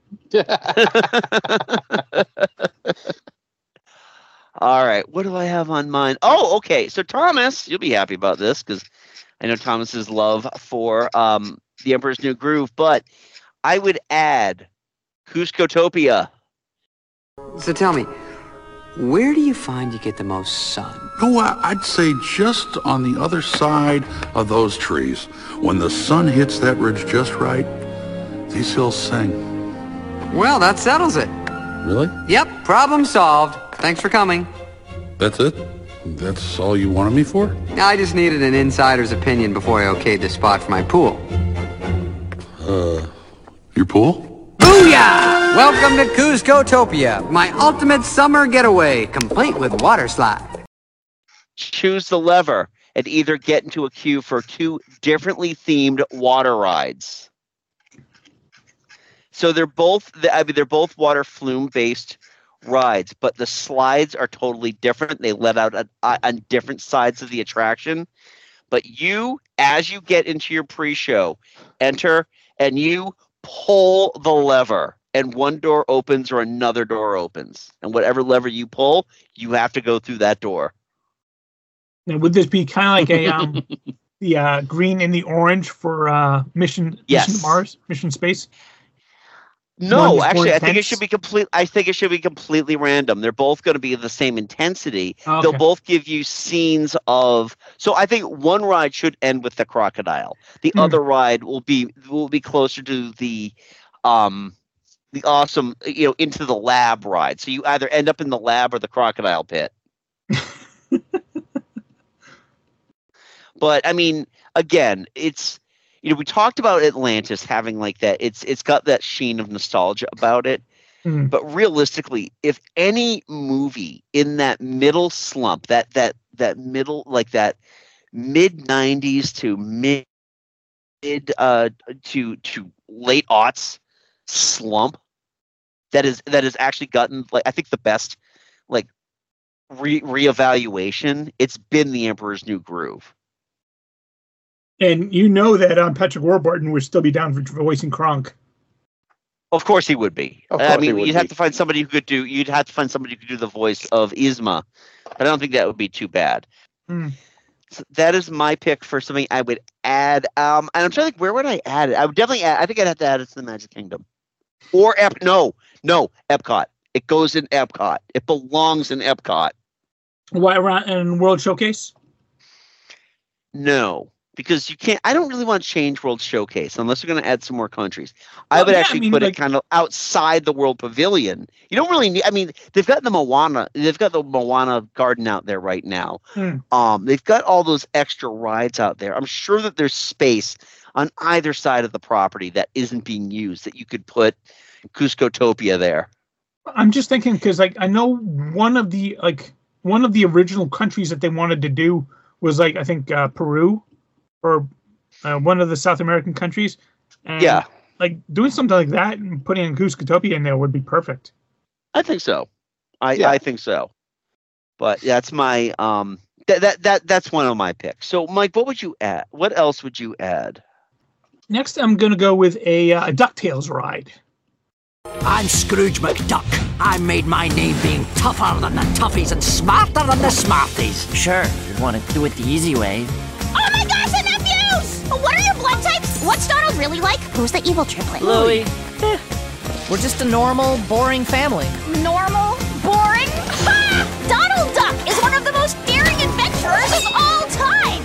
Speaker 6: All right. What do I have on mine? Oh, okay. So Thomas, you'll be happy about this because I know Thomas's love for um, The Emperor's New Groove, but I would add Cuscotopia.
Speaker 16: So tell me, where do you find you get the most sun?
Speaker 20: Oh, I'd say just on the other side of those trees. When the sun hits that ridge just right, these hills sing.
Speaker 16: Well, that settles it.
Speaker 20: Really?
Speaker 16: Yep, problem solved. Thanks for coming.
Speaker 20: That's it? That's all you wanted me for?
Speaker 16: I just needed an insider's opinion before I okayed this spot for my pool.
Speaker 20: Uh, your pool?
Speaker 16: Booyah! Welcome to Cuscotopia, my ultimate summer getaway, complete with water slide.
Speaker 6: Choose the lever and either get into a queue for two differently themed water rides. So they're both, I mean, they're both water flume based rides, but the slides are totally different. They let out on, on different sides of the attraction. But you, as you get into your pre-show, enter and you pull the lever, and one door opens or another door opens. And whatever lever you pull, you have to go through that door.
Speaker 7: Now, would this be kind of like a um, the uh, green and the orange for uh, mission,
Speaker 6: yes.
Speaker 7: mission to Mars, mission space?
Speaker 6: No, actually, I think it should be complete. I think it should be completely random. They're both going to be the same intensity.
Speaker 7: Okay.
Speaker 6: They'll both give you scenes of. So I think one ride should end with the crocodile. The
Speaker 7: Mm.
Speaker 6: other ride will be will be closer to the, um, the awesome, you know, into the lab ride. So you either end up in the lab or the crocodile pit. But I mean, again, it's. You know, we talked about Atlantis having like that. It's it's got that sheen of nostalgia about it.
Speaker 7: Mm.
Speaker 6: But realistically, if any movie in that middle slump, that that that middle like that mid nineties to mid uh to to late aughts slump, that is that has actually gotten like I think the best like re reevaluation, it's been The Emperor's New Groove.
Speaker 7: And you know that um, Patrick Warburton would still be down for voicing Kronk.
Speaker 6: Of course he would be.
Speaker 8: Of
Speaker 6: I
Speaker 8: course he
Speaker 6: mean,
Speaker 8: would
Speaker 6: you'd
Speaker 8: be.
Speaker 6: have to find somebody who could do. You'd have to find somebody who could do the voice of Yzma, but I don't think that would be too bad.
Speaker 7: Mm.
Speaker 6: So that is my pick for something I would add. Um, and I'm trying to think, where would I add it? I would definitely add. I think I'd have to add it to the Magic Kingdom, or Ep. No, no, Epcot. It goes in Epcot. It belongs in Epcot.
Speaker 7: Why around in World Showcase?
Speaker 6: No, because you can't. I don't really want to change World Showcase unless we're going to add some more countries. I
Speaker 7: Well,
Speaker 6: would
Speaker 7: yeah,
Speaker 6: actually
Speaker 7: I mean,
Speaker 6: put
Speaker 7: like-
Speaker 6: it kind of outside the World Pavilion. You don't really need. I mean, they've got the Moana. They've got the Moana Garden out there right now.
Speaker 7: Hmm.
Speaker 6: Um, they've got all those extra rides out there. I'm sure that there's space on either side of the property that isn't being used that you could put Cuscotopia there.
Speaker 7: I'm just thinking because like I know one of the like one of the original countries that they wanted to do was like I think uh, Peru or uh, one of the South American countries. And,
Speaker 6: Yeah.
Speaker 7: like doing something like that and putting in Cuscotopia in there would be perfect.
Speaker 6: I think so. I,
Speaker 7: Yeah.
Speaker 6: I think so. But that's my um that that that that's one of my picks. So Mike, what would you add? What else would you add?
Speaker 7: Next, I'm gonna go with a, uh, a DuckTales ride.
Speaker 21: I'm Scrooge McDuck. I made my name being tougher than the toughies and smarter than the smarties.
Speaker 22: Sure, you want to do it the easy way.
Speaker 23: Oh my gosh, the nephews! What are your blood types? What's Donald really like? Who's the evil triplet?
Speaker 22: Louie. Eh, we're just a normal, boring family.
Speaker 23: Normal? Boring? Ha! Donald Duck is one of the most daring adventurers of all time!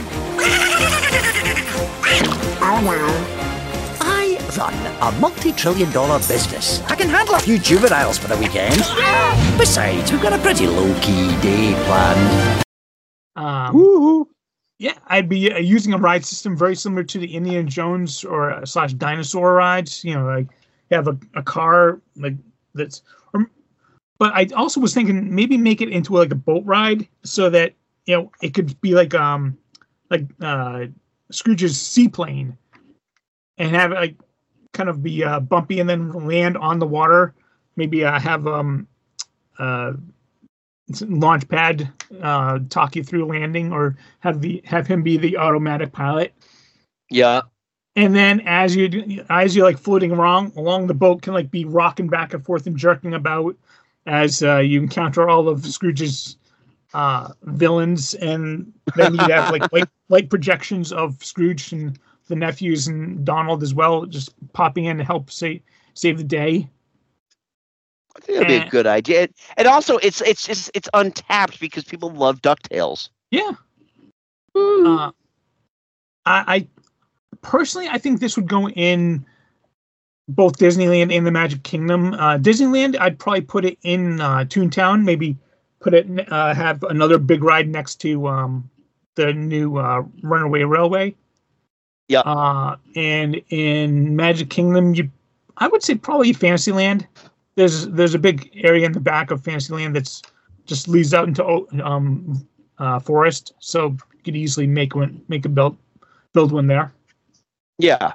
Speaker 21: Oh no. I run a multi-trillion dollar business. I can handle a few juveniles for the weekend. Besides, we've got a pretty low-key day planned.
Speaker 7: Um, yeah, I'd be uh, using a ride system very similar to the Indiana Jones or uh, slash dinosaur rides. You know, like you have a, a car like that's. Or, but I also was thinking maybe make it into like a boat ride so that you know it could be like um like uh, Scrooge's seaplane, and have it like kind of be uh, bumpy and then land on the water. Maybe uh, have um uh. launch pad uh talk you through landing or have the have him be the automatic pilot,
Speaker 6: Yeah.
Speaker 7: and then as you as you're like floating along along the boat can like be rocking back and forth and jerking about as uh you encounter all of Scrooge's uh villains, and then you have like light, light projections of Scrooge and the nephews and Donald as well just popping in to help save save the day.
Speaker 6: I think that'd be a
Speaker 7: And-
Speaker 6: good idea. And- And also it's it's it's it's untapped because people love DuckTales.
Speaker 7: Yeah. Uh, I, I personally, I think this would go in both Disneyland and the Magic Kingdom. Uh, Disneyland, I'd probably put it in uh, Toontown. Maybe put it uh, have another big ride next to um, the new uh, Runaway Railway.
Speaker 6: Yeah.
Speaker 7: Uh, and in Magic Kingdom, you, I would say probably Fantasyland. There's there's a big area in the back of Fantasyland that's just leads out into um uh, forest, so you could easily make one make a build build one there.
Speaker 6: Yeah.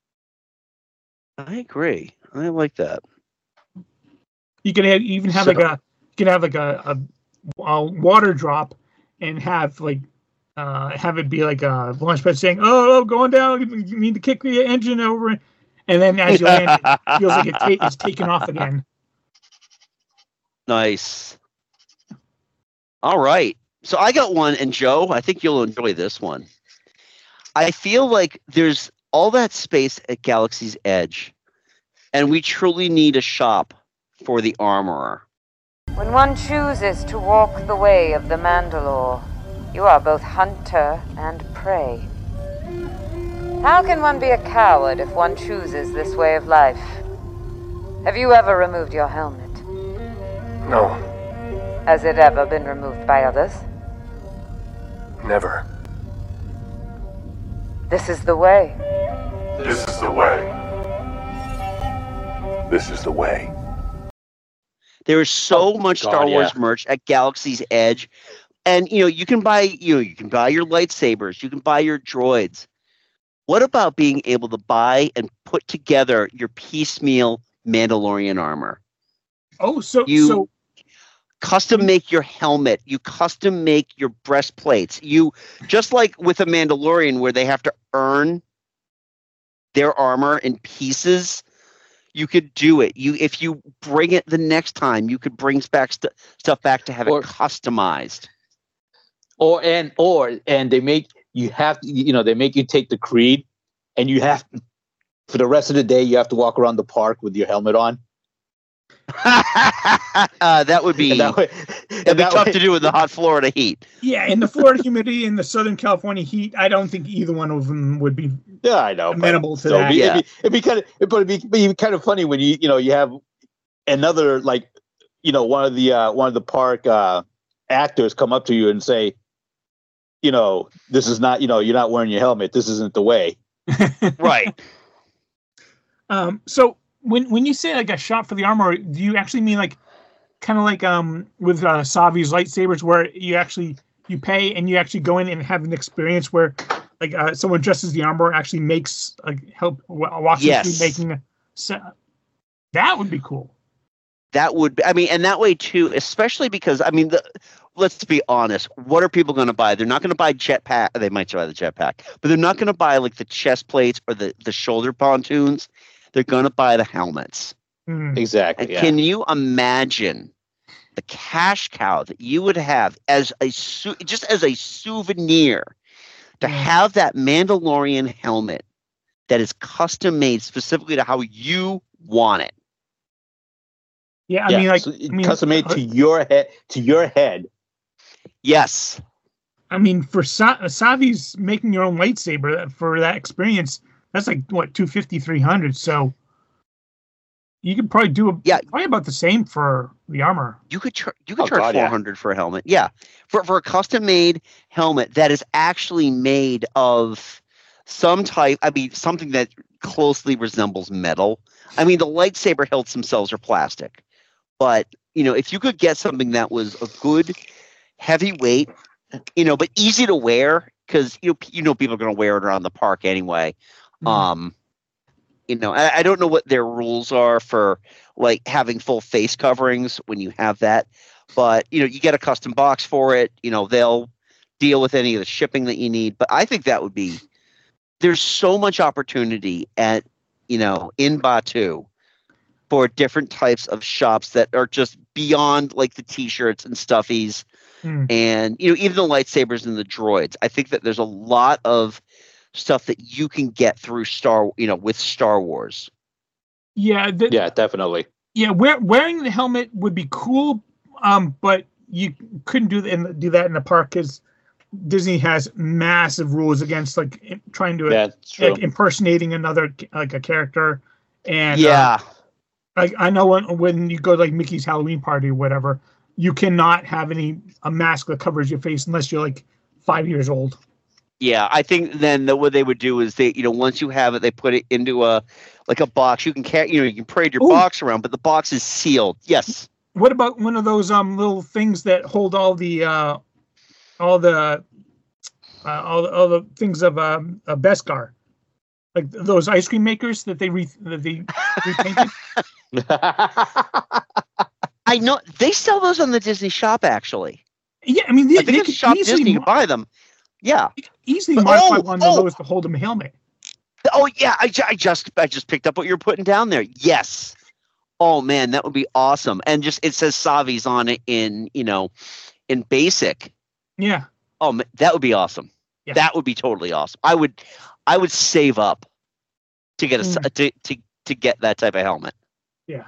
Speaker 6: I agree. I like that.
Speaker 7: You could have, even have
Speaker 6: So-
Speaker 7: like a you could have like a, a, a water drop and have like uh have it be like a launch pad saying, "Oh, oh going down, you need to kick the engine over," and then as you land, it feels like it ta- it's taken off again.
Speaker 6: Nice. All right. So I got one, and Joe, I think you'll enjoy this one. I feel like there's all that space at Galaxy's Edge, and we truly need a shop for the armorer.
Speaker 24: When one chooses to walk the way of the Mandalore, you are both hunter and prey. How can one be a coward if one chooses this way of life? Have you ever removed your helmet?
Speaker 25: No,
Speaker 24: Has it ever been removed by others?
Speaker 25: never.
Speaker 24: This is the way.
Speaker 25: This is the way. This is the way.
Speaker 6: There is so much
Speaker 25: God,
Speaker 6: Star Wars
Speaker 25: yeah.
Speaker 6: merch at Galaxy's Edge, and you know you can buy you know you can buy your lightsabers, you can buy your droids. What about being able to buy and put together your piecemeal Mandalorian armor?
Speaker 7: Oh, so
Speaker 6: You
Speaker 7: so
Speaker 6: custom make your helmet, you custom make your breastplates. You just like with a Mandalorian where they have to earn their armor in pieces. You could do it. You if you bring it the next time, you could bring back st- stuff back to have
Speaker 8: Or-
Speaker 6: it customized.
Speaker 8: Or and or and they make you have to, you know they make you take the creed, and you have for the rest of the day you have to walk around the park with your helmet on.
Speaker 6: uh, that would be, that would, that'd be tough way, to do in the hot Florida heat.
Speaker 7: Yeah, in the Florida humidity and the Southern California heat, I don't think either one of them would be.
Speaker 8: Yeah, I know.
Speaker 7: Amenable to
Speaker 8: so
Speaker 7: that.
Speaker 8: It'd be,
Speaker 7: yeah.
Speaker 8: it'd, be, it'd be kind of, it'd be, it'd be kind of funny when you, you know, you have another like, you know, one of the uh, one of the park uh, actors come up to you and say, you know, this is not, you know, you're not wearing your helmet. This isn't the way.
Speaker 6: Right.
Speaker 7: Um. So. When when you say like a shop for the armor, do you actually mean like kind of like um with uh, Savi's lightsabers, where you actually you pay and you actually go in and have an experience where like uh, someone dresses the armor actually makes like help walks
Speaker 6: yes.
Speaker 7: through making a set? That would be cool.
Speaker 6: That would be, I mean, and that way too, especially because I mean, the, let's be honest. What are people going to buy? They're not going to buy jetpack. They might buy the jetpack, but they're not going to buy like the chest plates or the the shoulder pontoons. They're going to buy the helmets.
Speaker 7: Mm.
Speaker 8: Exactly.
Speaker 6: And
Speaker 8: yeah.
Speaker 6: Can you imagine the cash cow that you would have as a su- just as a souvenir to have that Mandalorian helmet that is custom made specifically to how you want it?
Speaker 7: Yeah, I
Speaker 8: yeah.
Speaker 7: mean, like
Speaker 8: so
Speaker 7: I mean,
Speaker 8: custom made to your head. To your head.
Speaker 6: Yes.
Speaker 7: I mean, for Sa- Savi's making your own lightsaber for that experience. That's like what two fifty, three hundred. So you could probably do a,
Speaker 6: yeah,
Speaker 7: probably about the same for the armor.
Speaker 6: You could char- you could
Speaker 8: oh,
Speaker 6: charge
Speaker 8: God,
Speaker 6: four hundred yeah. for a helmet. Yeah, for for a custom made helmet that is actually made of some type. I mean, something that closely resembles metal. I mean, the lightsaber hilts themselves are plastic, but you know, if you could get something that was a good heavy weight, you know, but easy to wear because you know you know people are going to wear it around the park anyway. Um, you know, I, I don't know what their rules are for like having full face coverings when you have that, but you know, you get a custom box for it. You know, they'll deal with any of the shipping that you need. But I think that would be. There's so much opportunity at you know in Batuu for different types of shops that are just beyond like the T-shirts and stuffies,
Speaker 7: mm.
Speaker 6: and you know even the lightsabers and the droids. I think that there's a lot of stuff that you can get through Star, you know, with Star Wars.
Speaker 7: Yeah, the,
Speaker 8: yeah, definitely.
Speaker 7: Yeah, wear, wearing the helmet would be cool, um, but you couldn't do that do that in the park because Disney has massive rules against like trying to
Speaker 8: yeah,
Speaker 7: like, impersonating another like a character. And
Speaker 6: yeah,
Speaker 7: uh, like I know when when you go to like Mickey's Halloween party or whatever, you cannot have any a mask that covers your face unless you're like five years old.
Speaker 6: Yeah, I think then the, what they would do is they, you know, once you have it, they put it into a like a box. You can carry, you know, you can parade your Ooh. box around, but the box is sealed. Yes.
Speaker 7: What about one of those um little things that hold all the uh all the uh, all the, all the things of um a Beskar, like those ice cream makers that they re that they repainted?
Speaker 6: I know they sell those on the Disney shop actually.
Speaker 7: Yeah, I mean, they,
Speaker 6: I think
Speaker 7: they
Speaker 6: could shop Disney you buy them. Yeah,
Speaker 7: easily modify oh, one of oh. those to hold them helmet.
Speaker 6: Oh yeah, I, I just I just picked up what you're putting down there. Yes. Oh man, that would be awesome. And just it says Savi's on it in you know, in basic.
Speaker 7: Yeah.
Speaker 6: Oh, that would be awesome. Yeah. That would be totally awesome. I would, I would save up to get a mm. to, to to get that type of helmet.
Speaker 7: Yeah.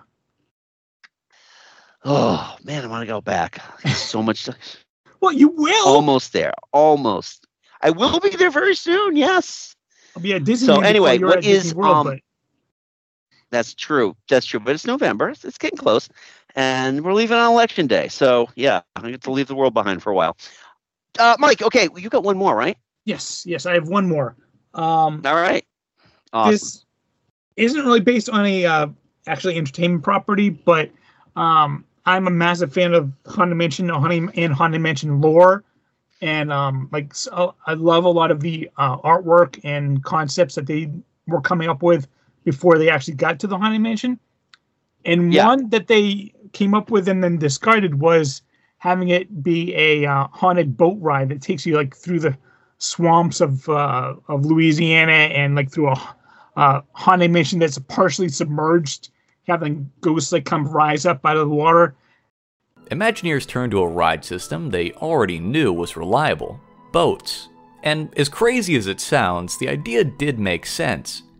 Speaker 6: Oh man, I want to go back. There's so much.
Speaker 7: Well, you will.
Speaker 6: Almost there. Almost. I will be there very soon. Yes.
Speaker 7: I'll be at Disney.
Speaker 6: So anyway, what is
Speaker 7: World,
Speaker 6: um? But... That's true. That's true. But it's November. It's, it's getting close, and we're leaving on election day. So yeah, I get to leave the world behind for a while. Uh, Mike. Okay, well, you got one more, right?
Speaker 7: Yes. Yes, I have one more. Um.
Speaker 6: All right. Awesome.
Speaker 7: This isn't really based on a uh, actually entertainment property, but um, I'm a massive fan of Haunted Mansion and Haunted Mansion lore. And um, like so I love a lot of the uh, artwork and concepts that they were coming up with before they actually got to the Haunted Mansion. And yeah. one that they came up with and then discarded was having it be a uh, haunted boat ride that takes you like through the swamps of uh, of Louisiana and like through a uh, Haunted Mansion that's partially submerged, having ghosts like come rise up out of the water.
Speaker 1: Imagineers turned to a ride system they already knew was reliable: boats. And as crazy as it sounds, the idea did make sense.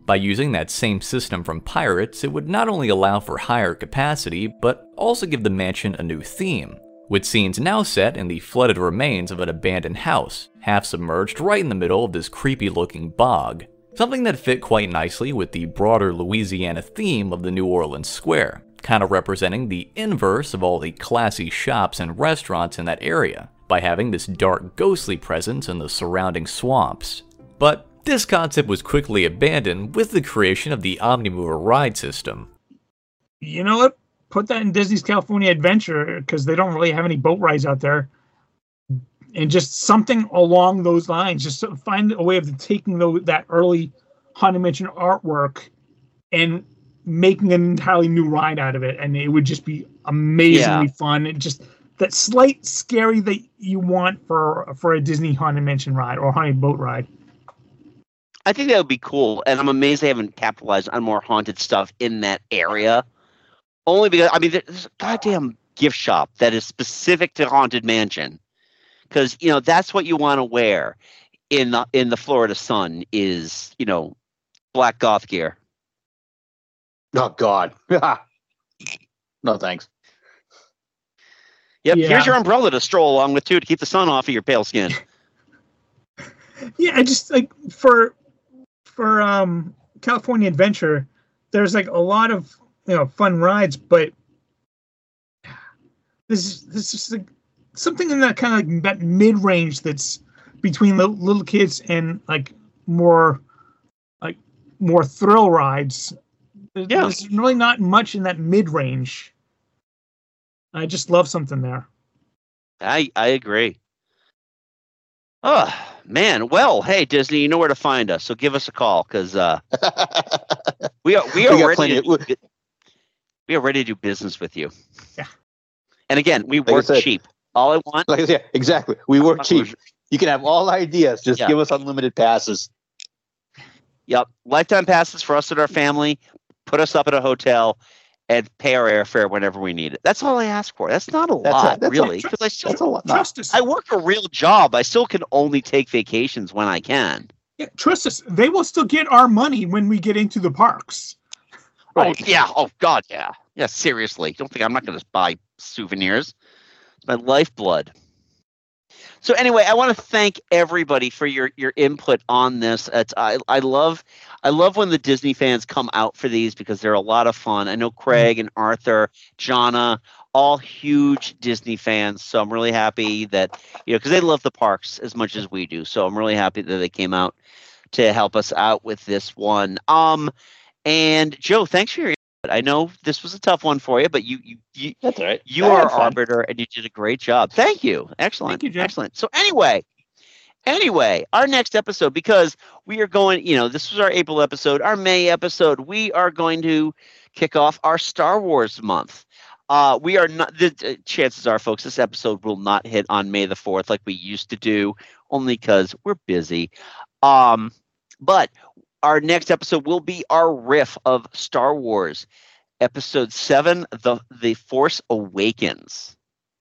Speaker 1: By using that same system from Pirates, it would not only allow for higher capacity, but also give the mansion a new theme, with scenes now set in the flooded remains of an abandoned house, half submerged right in the middle of this creepy looking bog. Something that fit quite nicely with the broader Louisiana theme of the New Orleans Square, kind of representing the inverse of all the classy shops and restaurants in that area, by having this dark ghostly presence in the surrounding swamps. But this concept was quickly abandoned with the creation of the Omnimover ride system.
Speaker 7: You know what? Put that in Disney's California Adventure, because they don't really have any boat rides out there. And just something along those lines. Just find a way of taking the, that early Haunted Mansion artwork and making an entirely new ride out of it. And it would just be amazingly yeah. fun. And just that slight scary that you want for, for a Disney Haunted Mansion ride or Haunted Boat ride.
Speaker 6: I think that would be cool, and I'm amazed they haven't capitalized on more haunted stuff in that area. Only because, I mean, there's a goddamn gift shop that is specific to Haunted Mansion. Because, you know, that's what you want to wear in the, in the Florida sun is, you know, black goth gear.
Speaker 8: Oh, God. No, thanks.
Speaker 6: Yep,
Speaker 7: yeah.
Speaker 6: Here's your umbrella to stroll along with, too, to keep the sun off of your pale skin.
Speaker 7: Yeah, I just, like, for... For um, California Adventure, there's like a lot of you know fun rides, but this this is like something in that kind of like that mid range that's between the little kids and like more like more thrill rides. There's,
Speaker 6: yeah.
Speaker 7: there's really not much in that mid range. I just love something there.
Speaker 6: I I agree. Oh, man. Well, hey, Disney, you know where to find us, so give us a call, because uh, we are we are we ready to do, we are ready to do business with you.
Speaker 7: Yeah.
Speaker 6: And again, we
Speaker 8: like
Speaker 6: work
Speaker 8: said,
Speaker 6: cheap. All I want...
Speaker 8: Like I said, exactly. We work cheap. You can have all ideas. Just
Speaker 6: yeah.
Speaker 8: give us unlimited passes.
Speaker 6: Yep. Lifetime passes for us and our family. Put us up at a hotel and pay our airfare whenever we need it. That's all I ask for. That's not a
Speaker 8: that's
Speaker 6: lot,
Speaker 8: a, that's
Speaker 6: really.
Speaker 8: Because
Speaker 6: I still
Speaker 8: that's a lot.
Speaker 7: Trust us.
Speaker 6: I work a real job. I still can only take vacations when I can.
Speaker 7: Yeah, trust us. They will still get our money when we get into the parks.
Speaker 6: Right. Oh yeah. Oh God. Yeah. Yeah. Seriously. Don't think I'm not going to buy souvenirs. It's my lifeblood. So anyway, I want to thank everybody for your, your input on this. It's, I I love I love when the Disney fans come out for these because they're a lot of fun. I know Craig and Arthur, Jonna, all huge Disney fans. So I'm really happy that, you know, because they love the parks as much as we do. So I'm really happy that they came out to help us out with this one. Um, and Joe, thanks for your input. I know this was a tough one for you, but you you you,
Speaker 8: That's all right.
Speaker 6: you
Speaker 8: I
Speaker 6: are
Speaker 8: had
Speaker 6: our
Speaker 8: fun.
Speaker 6: arbiter and you did a great job. Thank you. Excellent.
Speaker 7: Thank you, Joe.
Speaker 6: Excellent. So anyway, anyway, our next episode, because we are going, you know, this was our April episode, our May episode, we are going to kick off our Star Wars month. Uh, we are not, the uh, chances are, folks, this episode will not hit on May the fourth like we used to do, only because we're busy. Um, but our next episode will be our riff of Star Wars, episode seven, the the Force Awakens.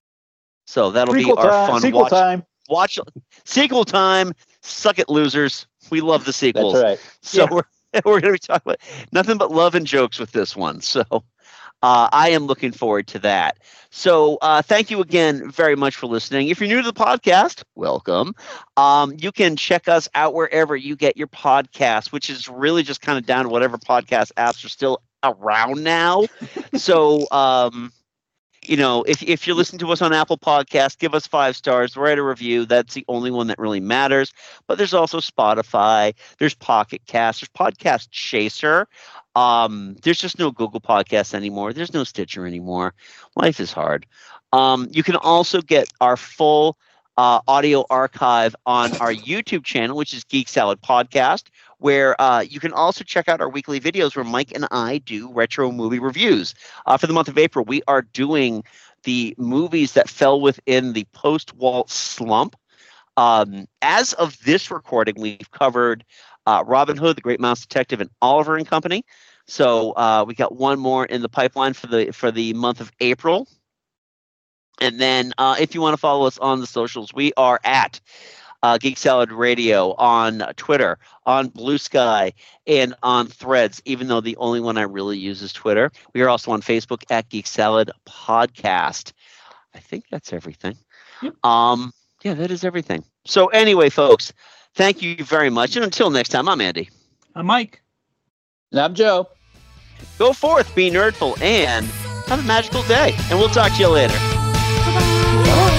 Speaker 6: So that'll
Speaker 8: Sequel
Speaker 6: be our
Speaker 8: time,
Speaker 6: fun
Speaker 8: sequel
Speaker 6: watch.
Speaker 8: time.
Speaker 6: Watch sequel time. Suck it, losers. We love the sequels.
Speaker 8: That's right.
Speaker 6: So
Speaker 8: Yeah.
Speaker 6: we're we're going to be talking about nothing but love and jokes with this one. So uh, I am looking forward to that. So uh, thank you again very much for listening. If you're new to the podcast, welcome. Um, you can check us out wherever you get your podcasts, which is really just kind of down to whatever podcast apps are still around now. So, um, you know, if if you're listening to us on Apple Podcasts, give us five stars, write a review. That's the only one that really matters. But there's also Spotify, there's Pocket Cast, there's Podcast Chaser. Um, there's just no Google Podcasts anymore. There's no Stitcher anymore. Life is hard. Um, you can also get our full uh, audio archive on our YouTube channel, which is Geek Salad Podcast, where uh, you can also check out our weekly videos where Mike and I do retro movie reviews. Uh, for the month of April, we are doing the movies that fell within the post-Walt slump. Um, as of this recording, we've covered uh, Robin Hood, The Great Mouse Detective, and Oliver and Company. So uh, we got one more in the pipeline for the for the month of April. And then uh, if you want to follow us on the socials, we are at uh, Geek Salad Radio on Twitter, on Blue Sky, and on Threads, even though the only one I really use is Twitter. We are also on Facebook at Geek Salad Podcast. I think that's everything.
Speaker 7: Yep.
Speaker 6: Um, yeah, that is everything. So anyway, folks, thank you very much. And until next time, I'm Andy.
Speaker 7: I'm Mike.
Speaker 8: And I'm Joe.
Speaker 6: Go forth, be nerdful, and have a magical day. And we'll talk to you later. Bye-bye.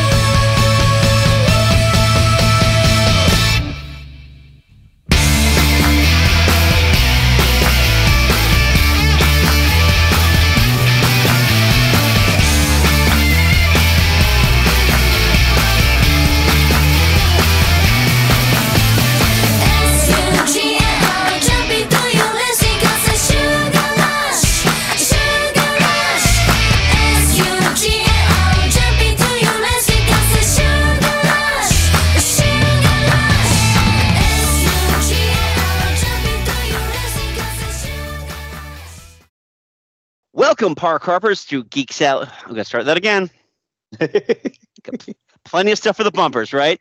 Speaker 6: Welcome, Park Hoppers, to Geek Salad. I'm going to start that again. Plenty of stuff for the bumpers, right?